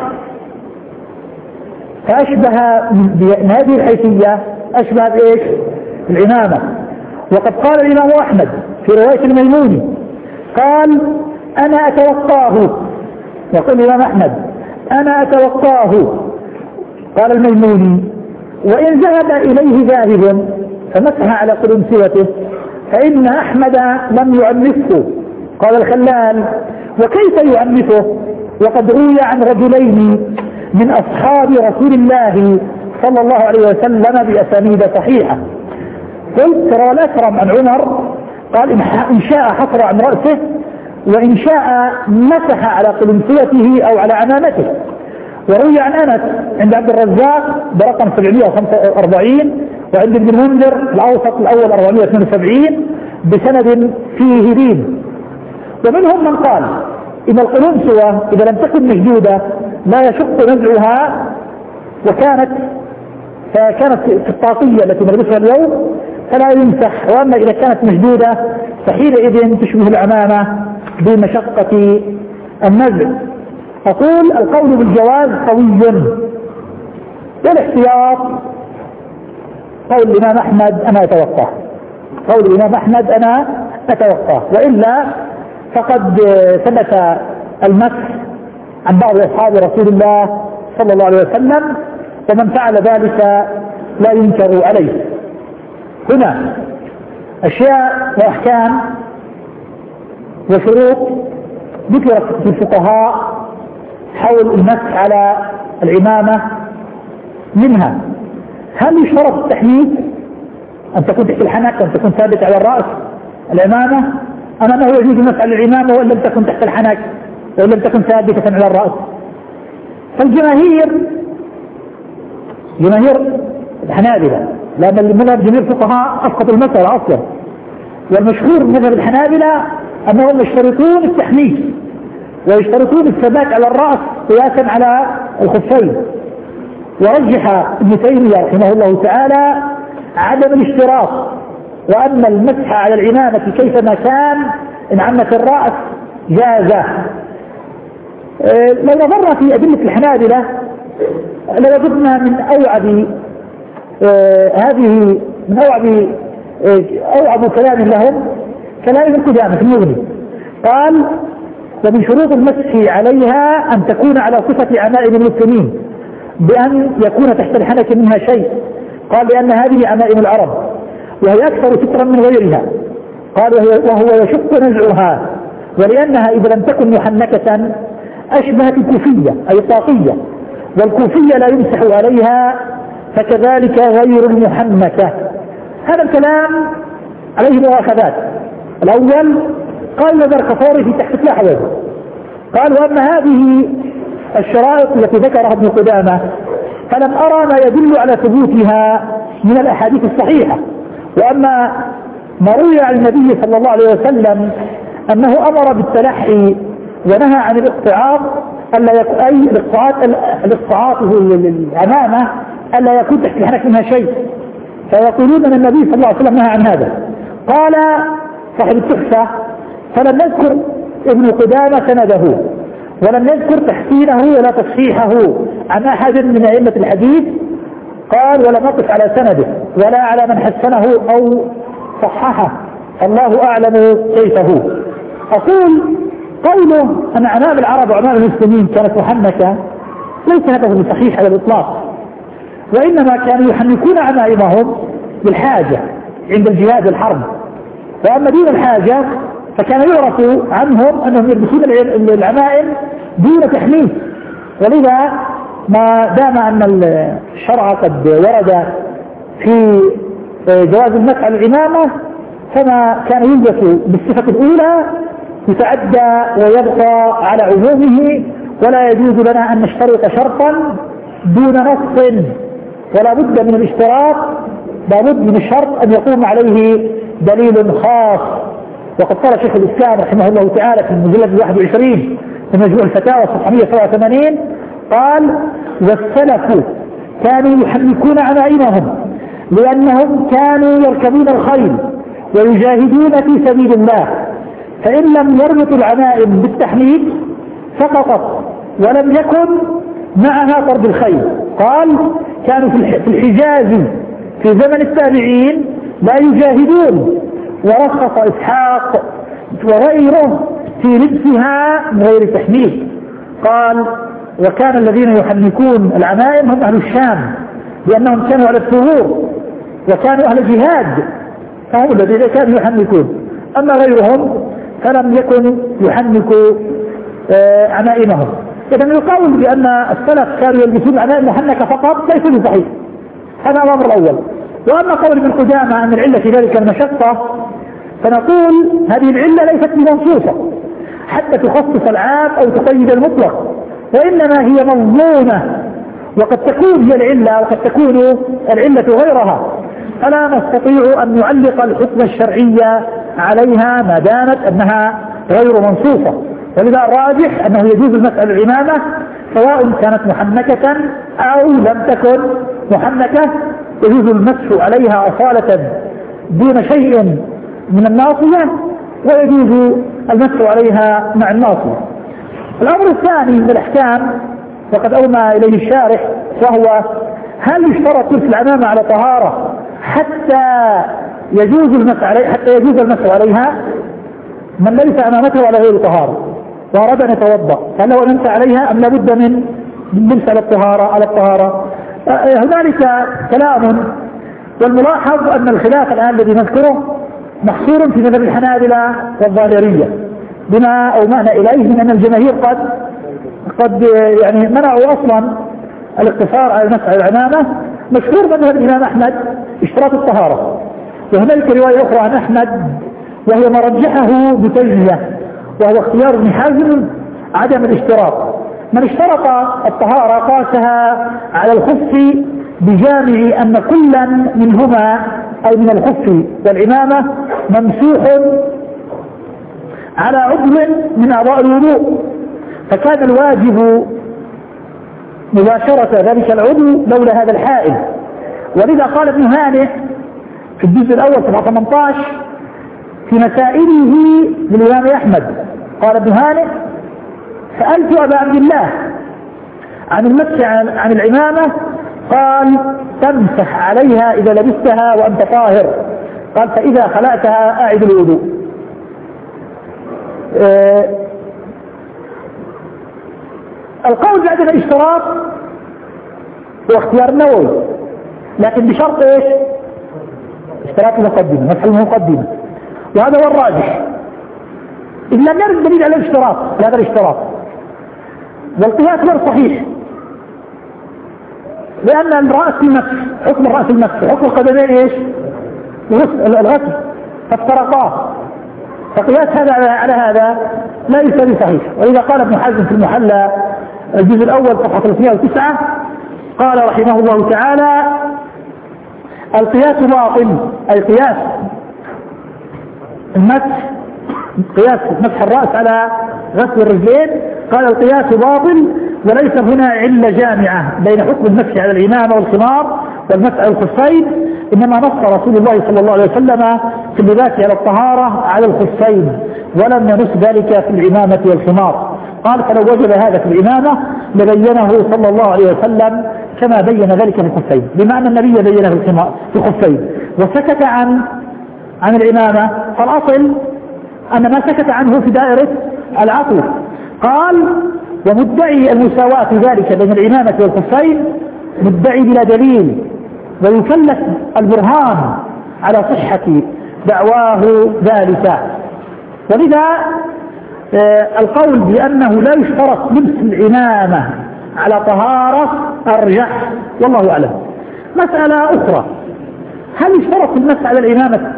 فأشبه من هذه الحيثية أشبه بإيش؟ العمامة. وقد قال الإمام أحمد في رواية الميموني قال أنا أتوقاه، يقول الإمام أحمد أنا أتوقاه، قال الميموني وإن ذهب إليه ذاهب فمسح على قلنسوته فإن أحمد لم يعنفه. قال الخلال وكيف يعنفه وقد روي عن رجلين من أصحاب رسول الله صلى الله عليه وسلم بأسانيد صحيحة. قلت روى الأكرم عن عمر قال إن شاء حصر عن رأسه وإن شاء مسح على قلنسوته أو على عمامته. وروي عن أنس عند عبد الرزاق برقم 745 وعند ابن المنذر الأوسط الأول 472 بسند فيه لين. ومنهم من قال إن القلنسوة إذا لم تكن مشدودة لا يشق نزعها فكانت في الطاقية التي نلبسها اليوم فلا يمسح، وأما إذا كانت مشدودة فحينئذ تشبه العمامة بمشقة النزع. أقول القول بالجواز قوي، والاحتياط قول الإمام أحمد أنا أتوقع، قول الإمام أحمد أنا أتوقع، وإلا فقد ثبت المسح عن بعض أصحاب رسول الله صلى الله عليه وسلم، ومن فعل ذلك لا ينكر عليه. هنا أشياء وأحكام وشروط ذكرت في الفقهاء حول المسح على العمامة. منها هل يشترط التحنيك أن تكون تحت الحنك أن تكون ثابت على الرأس العمامة، أم أنه يجوز المسح على العمامة وإن لم تكن تحت الحنك وإن لم تكن ثابتة على الرأس؟ فالجماهير جماهير الحنابلة، لأن المذهب جميع الفقهاء أسقط المسألة أصلا، والمشهور من مذهب الحنابلة أنهم يشترطون التحنيك ويشترطون الثبات على الرأس قياسا على الخفين. ورجح ابن تيمية رحمه الله تعالى عدم الاشتراط، وأن المسح على العمامة كيفما كان إن عمت الرأس جازة. لو نظرنا في أدلة الحنابلة لوجدنا من أوعب هذه من أوعب كلام لهم كلام ابن قدامة في المغني. قال ومن شروط المسح عليها أن تكون على صفة عمائم المسلمين بأن يكون تحت الحنك منها شيء. قال لأن هذه عمائم العرب وهي أكثر سترا من غيرها. قال وهو يشق نزعها، ولأنها إذا لم تكن محنكة أشبهت الكوفية أي الطاقية، والكوفية لا يمسح عليها فكذلك غير المحنكة. هذا الكلام عليه مؤاخذات. الأول قال نظر كفاري في تحت الأحوال، قال وأما هذه الشرائط التي ذكرها ابن قدامة فلم أرى ما يدل على ثبوتها من الأحاديث الصحيحة. وأما ما روي عن النبي صلى الله عليه وسلم أنه أمر بالتلحي ونهى عن الاقطعاط أي الاقطعاط العمامة ألا يكون تحت الحنك منها شيء، فيقولون أن النبي صلى الله عليه وسلم نهى عن هذا. قال صاحب التحفة فلم نذكر ابن قدامة سنده، ولم نذكر تحسينه ولا تصحيحه عن أحد من أئمة الحديث، قال ولم نقف على سنده ولا على من حسنه أو صححه، الله أعلم كيفه. أقول قوله أن أعمام العرب وأعمام المسلمين كانت محنكة ليس هذا بصحيح على الإطلاق، وإنما كانوا يحنكون عمائمهم بالحاجة عند الجهاد والحرب، وأما دون الحاجة فكان يعرف عنهم أنهم يلبسون العمائم دون تحنيك. ولذا ما دام أن الشرع قد ورد في جواز المسح على العمامة، فما كان يلبس بالصفة الأولى يتعدى ويبقى على عمومه، ولا يجوز لنا أن نشترط شرطا دون نص، ولا بد من الاشتراط، لا بد من الشرط أن يقوم عليه دليل خاص. وقد قال شيخ الإسلام رحمه الله تعالى في المجلد 21 من مجموع الفتاوى صفحة 187 قال: والسلف كانوا يحنكون عمائمهم لأنهم كانوا يركبون الخيل ويجاهدون في سبيل الله، فإن لم يربطوا العمائم بالتحنيك سقطت ولم يكن معها طرد الخيل. قال: كانوا في الحجاز في زمن التابعين لا يجاهدون، ورخص إسحاق وغيره في لبسها من غير تحنيك. قال: وكان الذين يحنكون العمائم هم أهل الشام لأنهم كانوا على الثغور وكانوا أهل جهاد، فهم الذين كانوا يحنكون، أما غيرهم فلم يكن يحنكوا عمائمهم. إذن القول بأن السلف كانوا يلبسون العمائم محنكة فقط ليس بصحيح، هذا الأمر الأول. وأما قول ابن قدامة أن العلة في ذلك المشقة، فنقول هذه العلة ليست بمنصوصة حتى تخصص العام أو تقيد المطلق، وإنما هي مضمونة، وقد تكون هي العلة وقد تكون العلة غيرها، فلا نستطيع أن نعلق الحكم الشرعي عليها ما دامت أنها غير منصوصة. ولذا الراجح أنه يجوز المسح على العمامة سواء كانت محنكة أو لم تكن محنكة، يجوز المسح عليها أصالة دون شيء من الناصية، ويجوز المسح عليها مع الناصية. الأمر الثاني من الأحكام وقد أومى إليه الشارح، وهو هل يشترط لبس العمامة على طهارة حتى يجوز المسح عليها؟ من ليس عمامته على غير طهارة وأراد أن يتوضأ هل هو يمسح عليها أم لابد من لبس على الطهارة؟ هنالك كلام، والملاحظ أن الخلاف الآن الذي نذكره محصور في مذهب الحنابلة والظاهرية، بما أومأنا إليه من أن الجماهير قد يعني منعوا أصلا الاقتصار على المسح على العمامة. مشهور مذهب الإمام أحمد اشتراط الطهارة، وهنالك رواية أخرى عن أحمد وهي ما رجحه بتجزية، وهو اختيار ابن حزم عدم الاشتراط. من اشترط الطهارة قاسها على الخف بجامع أن كلا منهما أي من الخف والعمامة ممسوح على عضو من أعضاء الوضوء، فكان الواجب مباشرة ذلك العضو لولا هذا الحائل. ولذا قال ابن هانئ في الجزء الأول صفحة 18 في مسائله للإمام أحمد، قال ابن هانئ: سألت أبا عبد الله عن المسح عن العمامة، قال: تمسح عليها إذا لبستها وأنت طاهر، قال: فإذا خلعتها أعد الوضوء. القول بعد الاشتراط هو اختيار النووي، لكن بشرط ايش؟ اشتراط المقدمة، مسح المقدمة، وهذا هو الراجح إذ لم يرد دليل على الاشتراط هذا الاشتراط. والقياس غير صحيح، لأن الرأس المسح حكم الرأس المسح، حكم القدمين ايش؟ الغسل، فافترقاه، فقياس هذا على هذا ليس بصحيح. ولذا قال ابن حزم في المحلى الجزء الأول صفحة 309 قال رحمه الله تعالى: القياس باطل، أي قياس المسح، قياس مسح الرأس على غسل الرجلين، قال: القياس باطل وليس هنا علة جامعة بين حكم المسح على العمامة والخمار والمسح على الخفين، إنما نص رسول الله صلى الله عليه وسلم في اللباس على الطهارة على الخفين، ولم ينص ذلك في العمامة والخمار. قال فلو وجد هذا في العمامة لبينه صلى الله عليه وسلم كما بين ذلك في الخفين، بما أن النبي بينه في الخفين وسكت عن العمامة، فالأصل أن ما سكت عنه في دائرة العطف. قال ومدعي المساواة في ذلك بين العمامة والخفين مدعي بلا دليل، ويكلف البرهان على صحة دعواه ذلك. ولذا القول بأنه لا يشترط لبس العمامة على طهارة أرجح، والله أعلم. مسألة أخرى، هل يشترط المسح على العمامة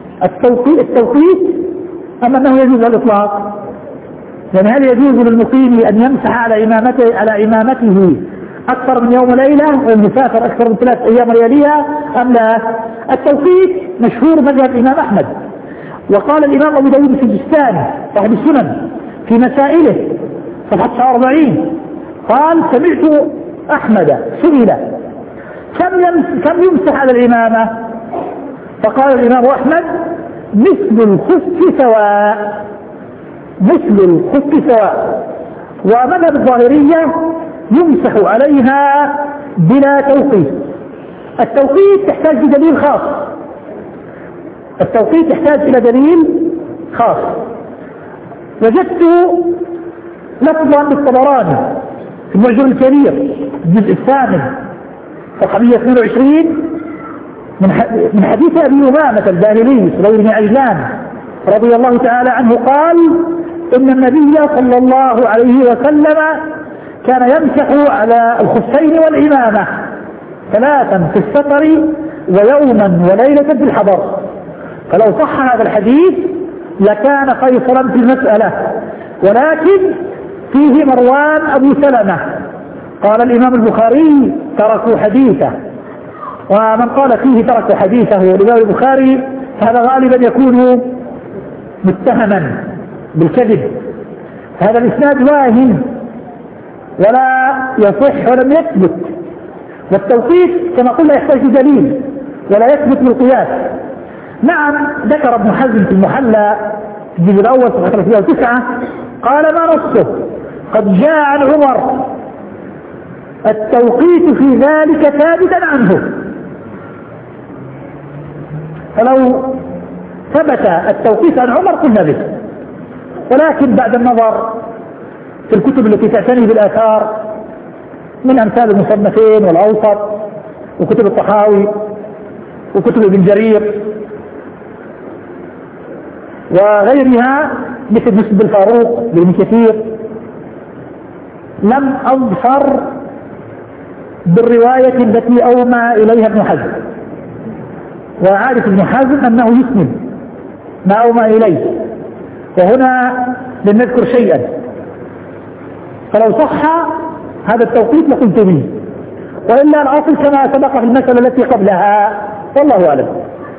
التوقيت أم أنه يجوز الإطلاق؟ يعني هل يجوز للمقيم أن يمسح على عمامته أكثر من يوم وليلة والمسافر أكثر من 3 أيام لياليها أم لا؟ التوقيت مشهور مذهب الإمام أحمد، وقال الإمام أبو داود السجستاني صاحب السنن في مسائله صفحة 49 قال سمعت أحمد سئل كم يمسح على العمامة؟ فقال الإمام أحمد مثل الخف سواء، مثل الخف سواء. ومذهب الظاهرية يمسح عليها بلا توقيت. التوقيت يحتاج لدليل خاص، التوقيت يحتاج إلى دليل خاص. وجدت لفظا للطبراني في المعجم الكبير الجزء 8 صفحة 122 من حديث أبي أمامة الباهلي سليم بن عجلان رضي الله تعالى عنه قال إن النبي صلى الله عليه وسلم كان يمسح على الخفين والعمامة 3 في السفر ويوما وليلة في الحضر. فلو صح هذا الحديث لكان فيصلا في المسألة، ولكن فيه مروان أبو سلمة قال الإمام البخاري تركوا حديثه، ومن قال فيه تركوا حديثه الإمام البخاري هذا غالبا يكون متهما بالكذب. هذا الإسناد واهن ولا يصح ولم يثبت، والتوقيت كما قلنا يحتاج دليل ولا يثبت بالقياس. نعم ذكر ابن حزم في المحلى في الجزء الأول صفحة 39 قال ما نصه قد جاء عن عمر التوقيت في ذلك ثابتا عنه. فلو ثبت التوقيت عن عمر قلنا به، ولكن بعد النظر في الكتب التي تعتني بالآثار من أمثال المصنفين والأوسط وكتب الطحاوي وكتب ابن جرير وغيرها مثل مسند الفاروق لابن كثير لم أظفر بالرواية التي أومى إليها ابن حزم، وعارف ابن حزم أنه يسند ما أومى إليه، وهنا لم نذكر شيئا. فلو صح هذا التوقيت لقلت به، وإلا الأصل كما سبق في المسألة التي قبلها، والله أعلم.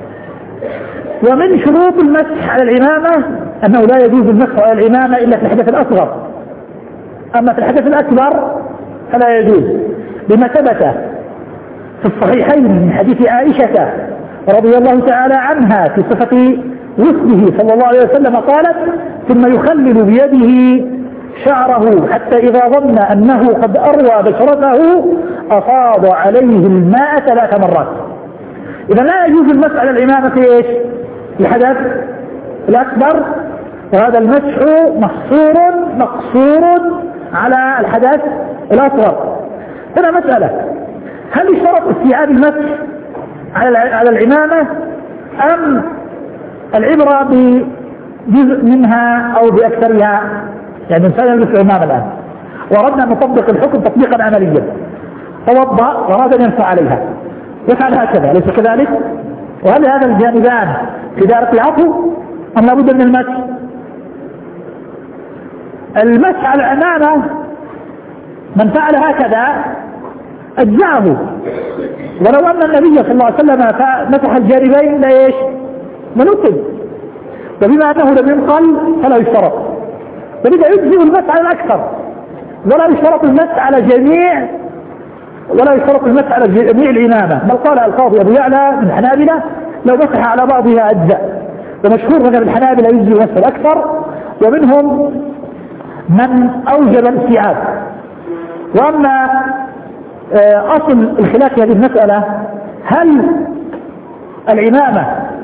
ومن شروط المسح على العمامة أنه لا يجوز المسح على العمامة إلا في الحدث الأصغر، أما في الحدث الأكبر فلا يجوز، لما ثبت في الصحيحين من حديث عائشة رضي الله تعالى عنها في صفة وسله صلى الله عليه وسلم قالت ثم يخلل بيده شعره حتى إذا ظن أنه قد أروى بشرته أفاض عليه الماء 3 مرات. إذا لا يجوز المسح على العمامة في إيش؟ الحدث الأكبر، وهذا المسح مقصور على الحدث الأصغر. هنا مسألة، هل يشترط استيعاب المسح على العمامة أم العبرة بجزء منها أو بأكثرها؟ يعني إنسان يلبس العمامة الآن وأردنا أن نطبق الحكم تطبيقا عمليا، توضأ وأراد أن يمسح عليها، يفعل هكذا أليس كذلك؟ وهل هذا الجانبان في دائرة العفو أم لابد من المسح؟ المسح على العمامة من فعل هكذا أجزعه، ولو أن النبي صلى الله عليه وسلم مسح الجانبين لا إيش؟ منطق، وبما أنه لم ينقل فلا يشترط، فلذا يجزئ المسح على الأكثر ولا يشترط المسح على جميع العمامة. بل قال القاضي أبو يعلى من الحنابلة لو مسح على بعضها أجزاء، ومشهور مذهب الحنابلة يجزي ويسهل أكثر، ومنهم من أوجب الاستيعاب. وأما أصل الخلاف في هذه المسألة، هل العمامة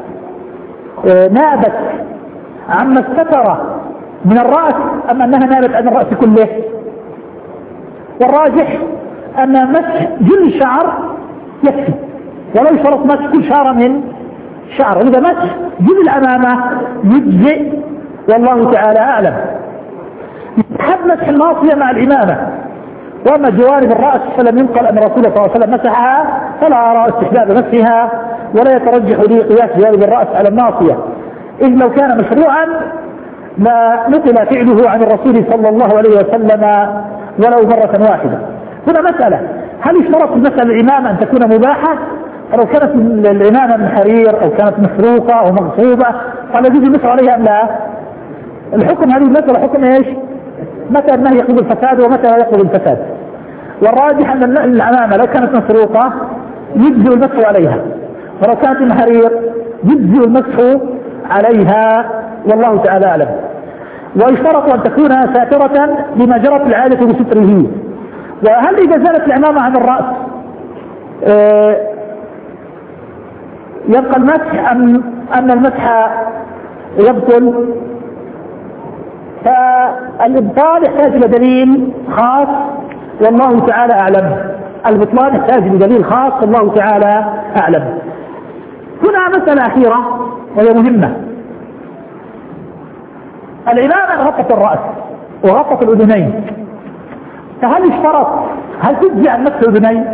نابت عما استتر من الرأس أم أنها نابت عن الرأس كله؟ والراجح أن مسح جل الشعر يكفي، ولو يشترط مسح كل شعر من شعر، إذا مسح جل الأمامة يجزئ، والله تعالى أعلم. يحب مسح الناصية مع العمامة، وأما جوانب الرأس فلم ينقل أن الرسول صلى الله عليه وسلم مسحها، فلا أرى استحباب مسحها، ولا يترجح لي قياس جوانب الرأس على الناصية، إذ لو كان مشروعا ما نقل فعله عن الرسول صلى الله عليه وسلم ولو مرة واحدة. هنا مسألة، هل يشترط في المسألة العمامة أن تكون مباحة؟ لو كانت العمامة من حرير أو كانت مسروقة أو مغصوبة فلا يجوز المسح عليها أم لا؟ الحكم هذه المسألة حكم ايش؟ متى ما يقضي الفساد ومتى لا يقضي الفساد. والراجح أن العمامة لو كانت مسروقة يجزئ المسح عليها، ولو كانت من حرير يجزئ المسح عليها، والله تعالى أعلم. ويشترط أن تكون ساترة لما جرت العادة بستره. وهل إذا زالت العمامة عن الرأس يبقى المسح أم أن المسح يبطل؟ فالإبطال يحتاج إلى دليل خاص والله تعالى أعلم. البطلان يحتاج إلى دليل خاص والله تعالى أعلم. هنا مسألة أخيرة وهي مهمة. العمامة غطت الرأس وغطت الأذنين، فهل يشترط، هل تجزي عن مسح الأذنين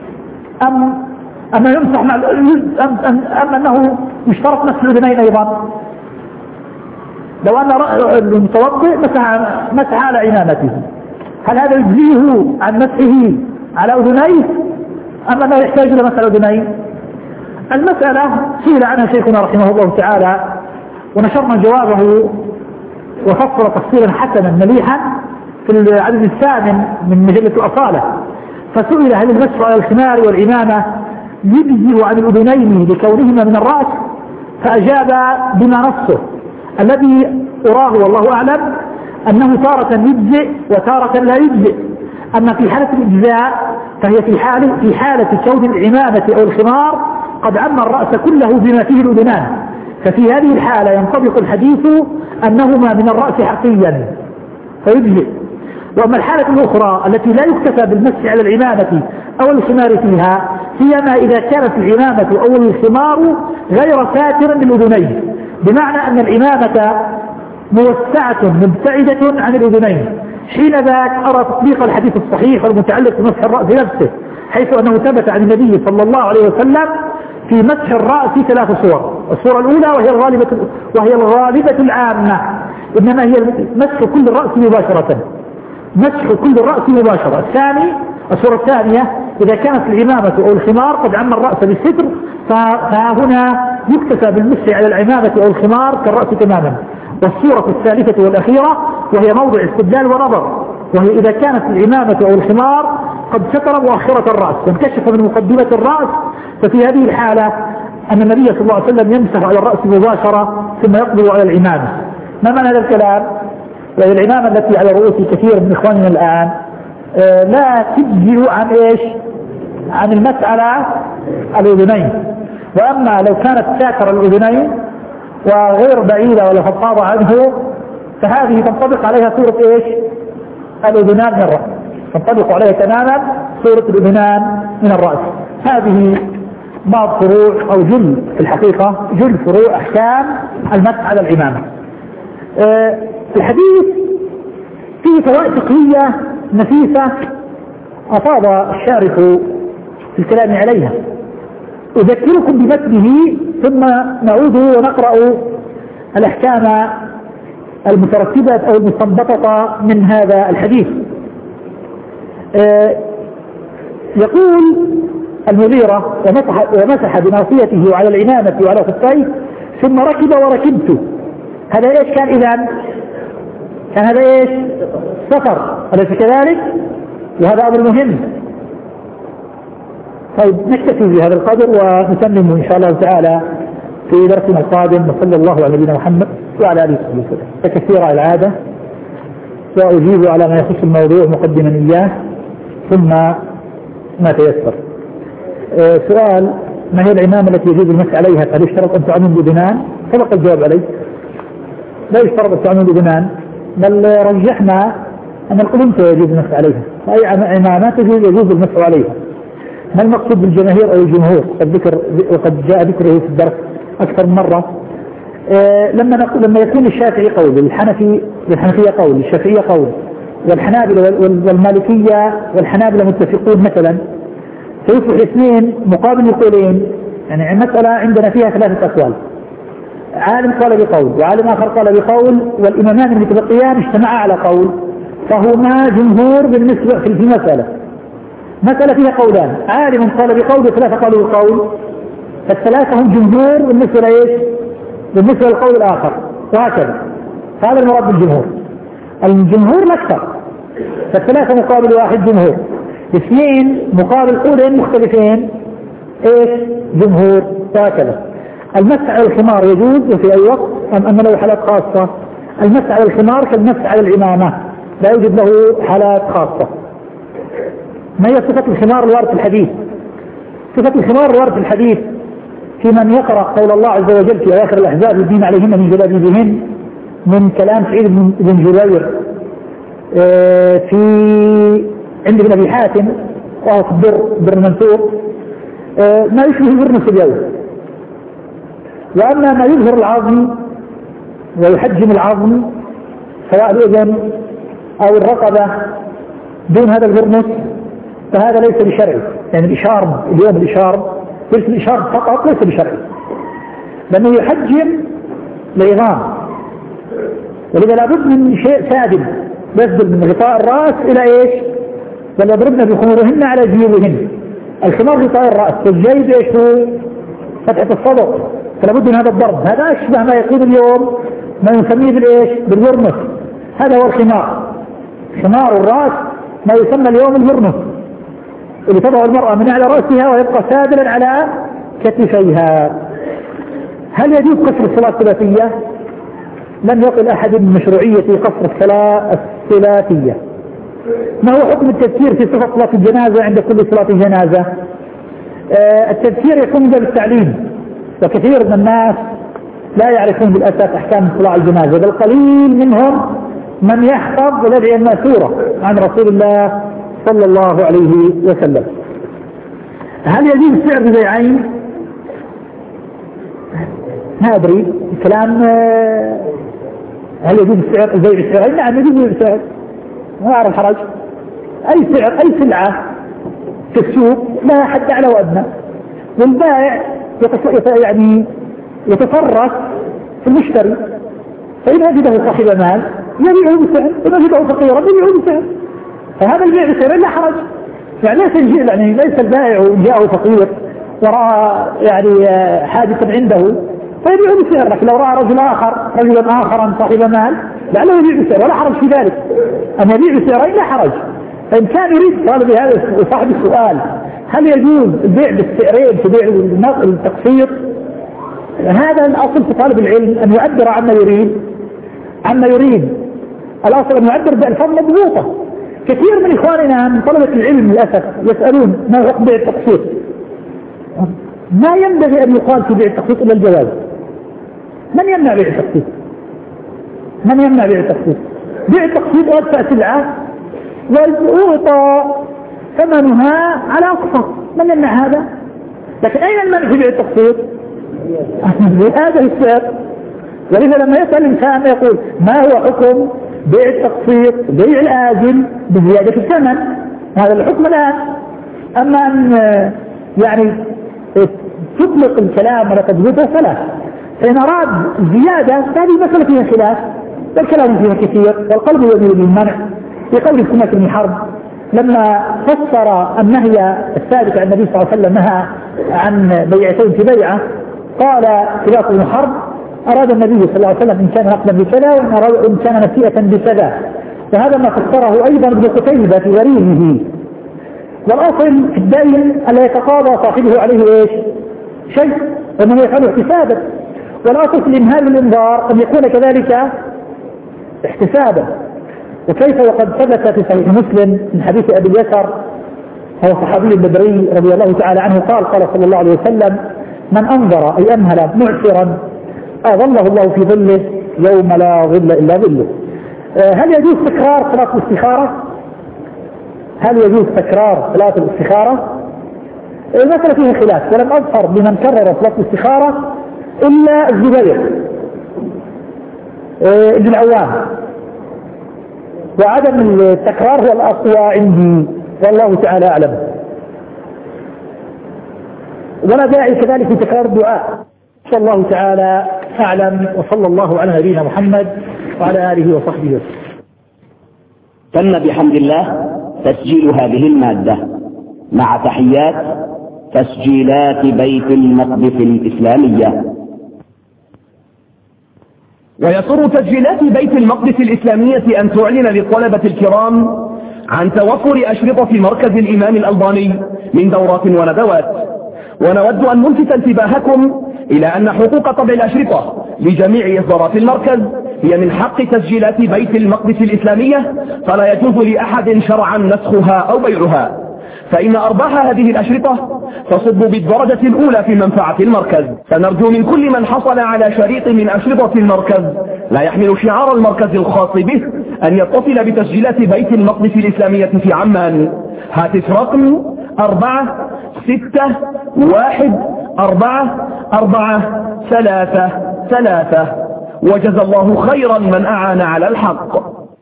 أم يمسح مع أم أنه يشترط مسح الأذنين أيضا؟ لو أن المتوضئ مسح على عمامته، هل هذا يجزيه عن مسحه على أذنيه أم أنه يحتاج إلى مسح الأذنين؟ المسألة سئل عنها شيخنا رحمه الله تعالى ونشرنا جوابه وفصل تفصيلا حسنا مليحا في العدد الثامن من مجلة الأصالة. فسئل هل المسح على الخمار والعمامة يجزي عن الأذنين لكونهما من الرأس؟ فأجاب بما نصه الذي أراه والله أعلم أنه تارة يجزئ وتارة لا يجزئ. أما في حالة الإجزاء فهي في حالة كون العمامة أو الخمار قد عم الرأس كله بما فيه الأذنان، ففي هذه الحالة ينطبق الحديث أنهما من الرأس حقيا فيجزئ. وأما الحالة الأخرى التي لا يكتفى بالمسح على العمامة أو الخمار فيها، سيما إذا كانت العمامة أو الخمار غير ساترا للأذنين، بمعنى أن العمامة موسعة مبتعدة عن الأذنين، حين ذاك أرى تطبيق الحديث الصحيح المتعلق بمسح الرأس نفسه، حيث أنه ثبت عن النبي صلى الله عليه وسلم في مسح الرأس 3 صور. الصورة الأولى وهي الغالبة العامة، إنما هي مسح كل الرأس مباشرة، مسح كل الرأس مباشرة. الصورة الثانية إذا كانت العمامة أو الخمار قد عم الرأس بالستر، فهنا يكتفى بالمسح على العمامة أو الخمار كالرأس تماما. والصورة الثالثة والأخيرة وهي موضع استدلال ونظر، وهي إذا كانت العمامة أو الخمار قد ستر مؤخرة الرأس وانكشف من مقدمة الرأس، ففي هذه الحالة أن النبي صلى الله عليه وسلم يمسح على الرأس مباشرة ثم يقبض على العمامة. ما معنى هذا الكلام؟ وهي العمامة التي على رؤوس كثير من إخواننا الآن لا تجزئ عن إيش؟ عن المسح على الأذنين. وأما لو كانت ساتر الأذنين وغير بعيدة ولا فضفاضة عنه فهذه تنطبق عليها صورة إيش؟ الأذنان من الرأس، تنطبق عليها تماما صورة الأذنان من الرأس. هذه بعض فروع أو جل في الحقيقة جل فروع أحكام المسح على العمامة. الحديث فيه فوائد فقهية نفيسة أفاض الشارح في الكلام عليها، أذكركم بمتنه ثم نعود ونقرأ الأحكام المترتبة أو المستنبطة من هذا الحديث. يقول المغيرة ومسح بناصيته على العمامة وعلى خفيه ثم ركب وركبت. هذا ايش كان إذن؟ كان هذا ايش؟ سفر، أليس كذلك؟ وهذا أمر مهم. طيب نكتفي بهذا القدر ونتمم إن شاء الله تعالى في درسنا القادم، وصلى الله على نبينا محمد وعلى آله وصحبه وسلم. فكثيرة العادة، وأجيب على ما يخص الموضوع مقدما إياه ثم ما تيسر. سؤال: ما هي العمامة التي يجوز المسح عليها؟ هل يشترط أن تعمم بذنان؟ سبق الجواب عليه، لا يشترط أن تعمم بذنان، بل رجحنا أن القلنسة يجوز المسح عليها، أي عمامات يجوز المسح عليها. ما المقصود بالجماهير أو الجمهور؟ وقد جاء ذكره في الدرس أكثر من مرة. لما يكون الشافعي قول، للحنفية قول، للشافعية قول، والحنابلة والمالكية والحنابلة متفقون مثلا، فيصبح اثنين مقابل قولين. يعني المسألة عندنا فيها ثلاثة أقوال، عالم قال بقول وعالم آخر قال بقول، والإمامان المتبقيان اجتمعا على قول، فهما جمهور بالنسبة في المسألة. مسألة فيها قولان، عالم قال بقول وثلاثة قالوا بقول، فالثلاثة هم جمهور بالنسبة لإيش؟ بالنسبة للقول الآخر، وهكذا. هذا المراد بالجمهور. الجمهور الأكثر، فالثلاثة مقابل واحد جمهور، اثنين مقابل قولين مختلفين ايش؟ جمهور، وهكذا. المسح على الحمار يجوز وفي أي وقت أم أن له حالات خاصة؟ المسح على الحمار كالمسح على العمامة، لا يوجد له حالات خاصة. ما هي صفة الحمار الوارد في الحديث؟ صفة الحمار الوارد في الحديث في من يقرأ قول الله عز وجل في آخر الأحزاب: الدين عليهن من جلابيبهن، من كلام سعيد بن جبير في عند ابن أبي حاتم وهو بر منصور، ما يشبه برنس اليوم. وأما ما يظهر العظم ويحجم العظم سواء الأذن أو الرقبة دون هذا البرنس فهذا ليس بشرعي. يعني الإشار اليوم، الإشار ليس الإشار فقط، ليس بشرعي، لأنه يحجم العظام، ولذا لابد من شيء سادد يسدل من غطاء الرأس إلى إيش؟ بل يضربن بخمورهن على جيوبهن. الخمار غطاء الرأس، والجيب إيش هو؟ فتحة الصدر، فلابد من هذا الضرب. هذا أشبه ما يكون اليوم ما يسميه بالإيش؟ بالبرنس. هذا هو الخمار، خمار الرأس ما يسمى اليوم البرنس، اللي تضع المرأة من على رأسها ويبقى سادلا على كتفيها. هل يجوز قصر الصلاة الثلاثية؟ لم يقل أحد بمشروعية قصر الصلاة الثلاثية. ما هو حكم التذكير في صفة صلاة الجنازة عند كل صلاة جنازة؟ التذكير يكون بالتعليم، وكثير من الناس لا يعرفون بالأساس أحكام صلاة الجنازة، بل قليل منهم من يحفظ ولدي المأثورة عن رسول الله صلى الله عليه وسلم. هل يجوز السعر ببيعين؟ ما أدري الكلام. هل يجوز السعر بيع السعرين؟ نعم يجوز السعر، ما أعرف حرج. أي سعر، أي سلعة في السوق لا حد أعلى وأدنى، والبائع يعني يتصرف في المشتري، فإن وجده صاحب مال يبيعه بسعر، إن وجده فقيرا يبيعه بسعر، فهذا البيع بسعر لا حرج. يعني ليس البائع جاءه فقير ورأى يعني حادثا عنده فيبيعه بسعر، لكن لو رأى رجلا آخرا صاحب مال لعله يبيع بسعر ولا حرج في ذلك. أن يبيع بسعرين لا حرج. فإن كان يريد طالب هذا صاحب السؤال هل يجوز البيع بالسعرين في بيع التقسيط، هذا الأصل في طالب العلم أن يعبر عما يريد. الأصل أن يعبر بألفاظ مضبوطة. كثير من إخواننا من طلبة العلم للأسف يسألون ما هو بيع التقسيط. ما ينبغي أن يقال في بيع التقسيط إلا الجواز. من يمنع بيع التقسيط؟ من يمنع بيع التقسيط؟ بيع التقسيط أدفع سلعة ويعطى ثمنها على أقساط، من يمنع هذا؟ لكن أين المنع في بيع التقسيط؟ بهذا السعر. ولذا لما يسأل الإنسان يقول ما هو حكم بيع التقسيط؟ بيع الآجل بزيادة الثمن، هذا الحكم الآن. أما أن يعني تطلق الكلام ولا تضبطه فلا. فإن أراد زيادة هذه مسألة فيها خلاف، والكلام فيها كثير، والقلب يميل للمنع. في قول سماك بن حرب لما فسر النهي الثابت عن النبي صلى الله عليه وسلم نهى عن بيعتين في بيعة، قال سماك بن حرب أراد النبي صلى الله عليه وسلم إن كان نقلا بكذا وإن كان نسيئة بكذا، وهذا ما فسره أيضا ابن قتيبة في غريبه. والأصل في الدين ألا يتقاضى صاحبه عليه إيش؟ شيء، وإنما يفعله احتسابا، والأصل لإمهال الإنذار أن يكون كذلك احتسابا. وكيف وقد ثبت في صحيح مسلم من حديث أبي اليسر هو صحابي البدري رضي الله تعالى عنه قال صلى الله عليه وسلم: من أنذر أي أمهل معسرا أظله الله في ظله يوم لا ظل إلا ظله. هل يجوز تكرار صلاة الاستخارة؟ هل يجوز تكرار صلاة الاستخارة؟ المسألة فيها خلاف، ولم أظهر بمن كرر صلاة الاستخارة إلا الزبير ابن العوام، وعدم التكرار هو الأقوى عندي والله تعالى أعلم، ولا داعي كذلك في تكرار الدعاء. صلى الله تعالى أعلم، وصلى الله على نبينا محمد وعلى آله وصحبه وسلم. تم بحمد الله تسجيل هذه المادة مع تحيات تسجيلات بيت المقدس الإسلامية. ويسر تسجيلات بيت المقدس الإسلامية أن تعلن للطلبة الكرام عن توفر أشرطة مركز الإمام الألباني من دورات وندوات، ونود أن نلفت انتباهكم إلى أن حقوق طبع الأشرطة لجميع إصدارات المركز هي من حق تسجيلات بيت المقدس الإسلامية، فلا يجوز لأحد شرعا نسخها أو بيعها، فإن أرباح هذه الأشرطة تصب بالدرجة الأولى في منفعة المركز. فنرجو من كل من حصل على شريط من أشرطة المركز لا يحمل شعار المركز الخاص به أن يتصل بتسجيلات بيت المقدس الإسلامية في عمان. هاتف رقم 46144333. وجزى الله خيرا من أعان على الحق.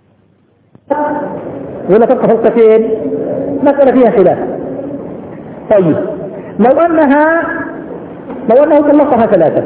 ولا تبقى فلسفتين، مسألة فيها خلاف. طيب لو أنه طلقها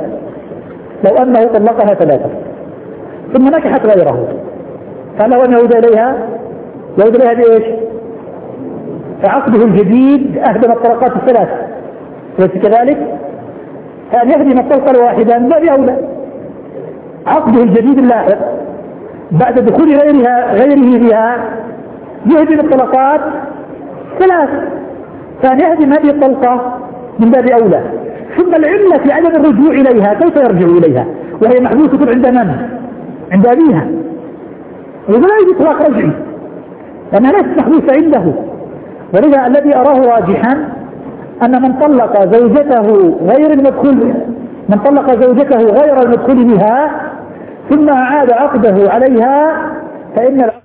ثلاثة ثم نكحت غيره، فله أن يعود إليها بإيش؟ فعقده الجديد أهدم الطلقات الثلاث، وكذلك أن يهدم الطلقة الواحدة لا بأولى. عقده الجديد اللاحق بعد دخول غيره بها يهدم الطلقات ثلاث، فأن يهدم هذه الطلقة من باب أولى. ثم العلة في عدم الرجوع إليها، كيف يرجع إليها وهي محبوسة عند من؟ عند أبيها، وإذا لا يجب طلاق رجعي لأنها ليست محبوسة عنده. ولذا الذي أراه راجحا أن من طلق زوجته غير المدخول بها ثم أعاد عقده عليها فإن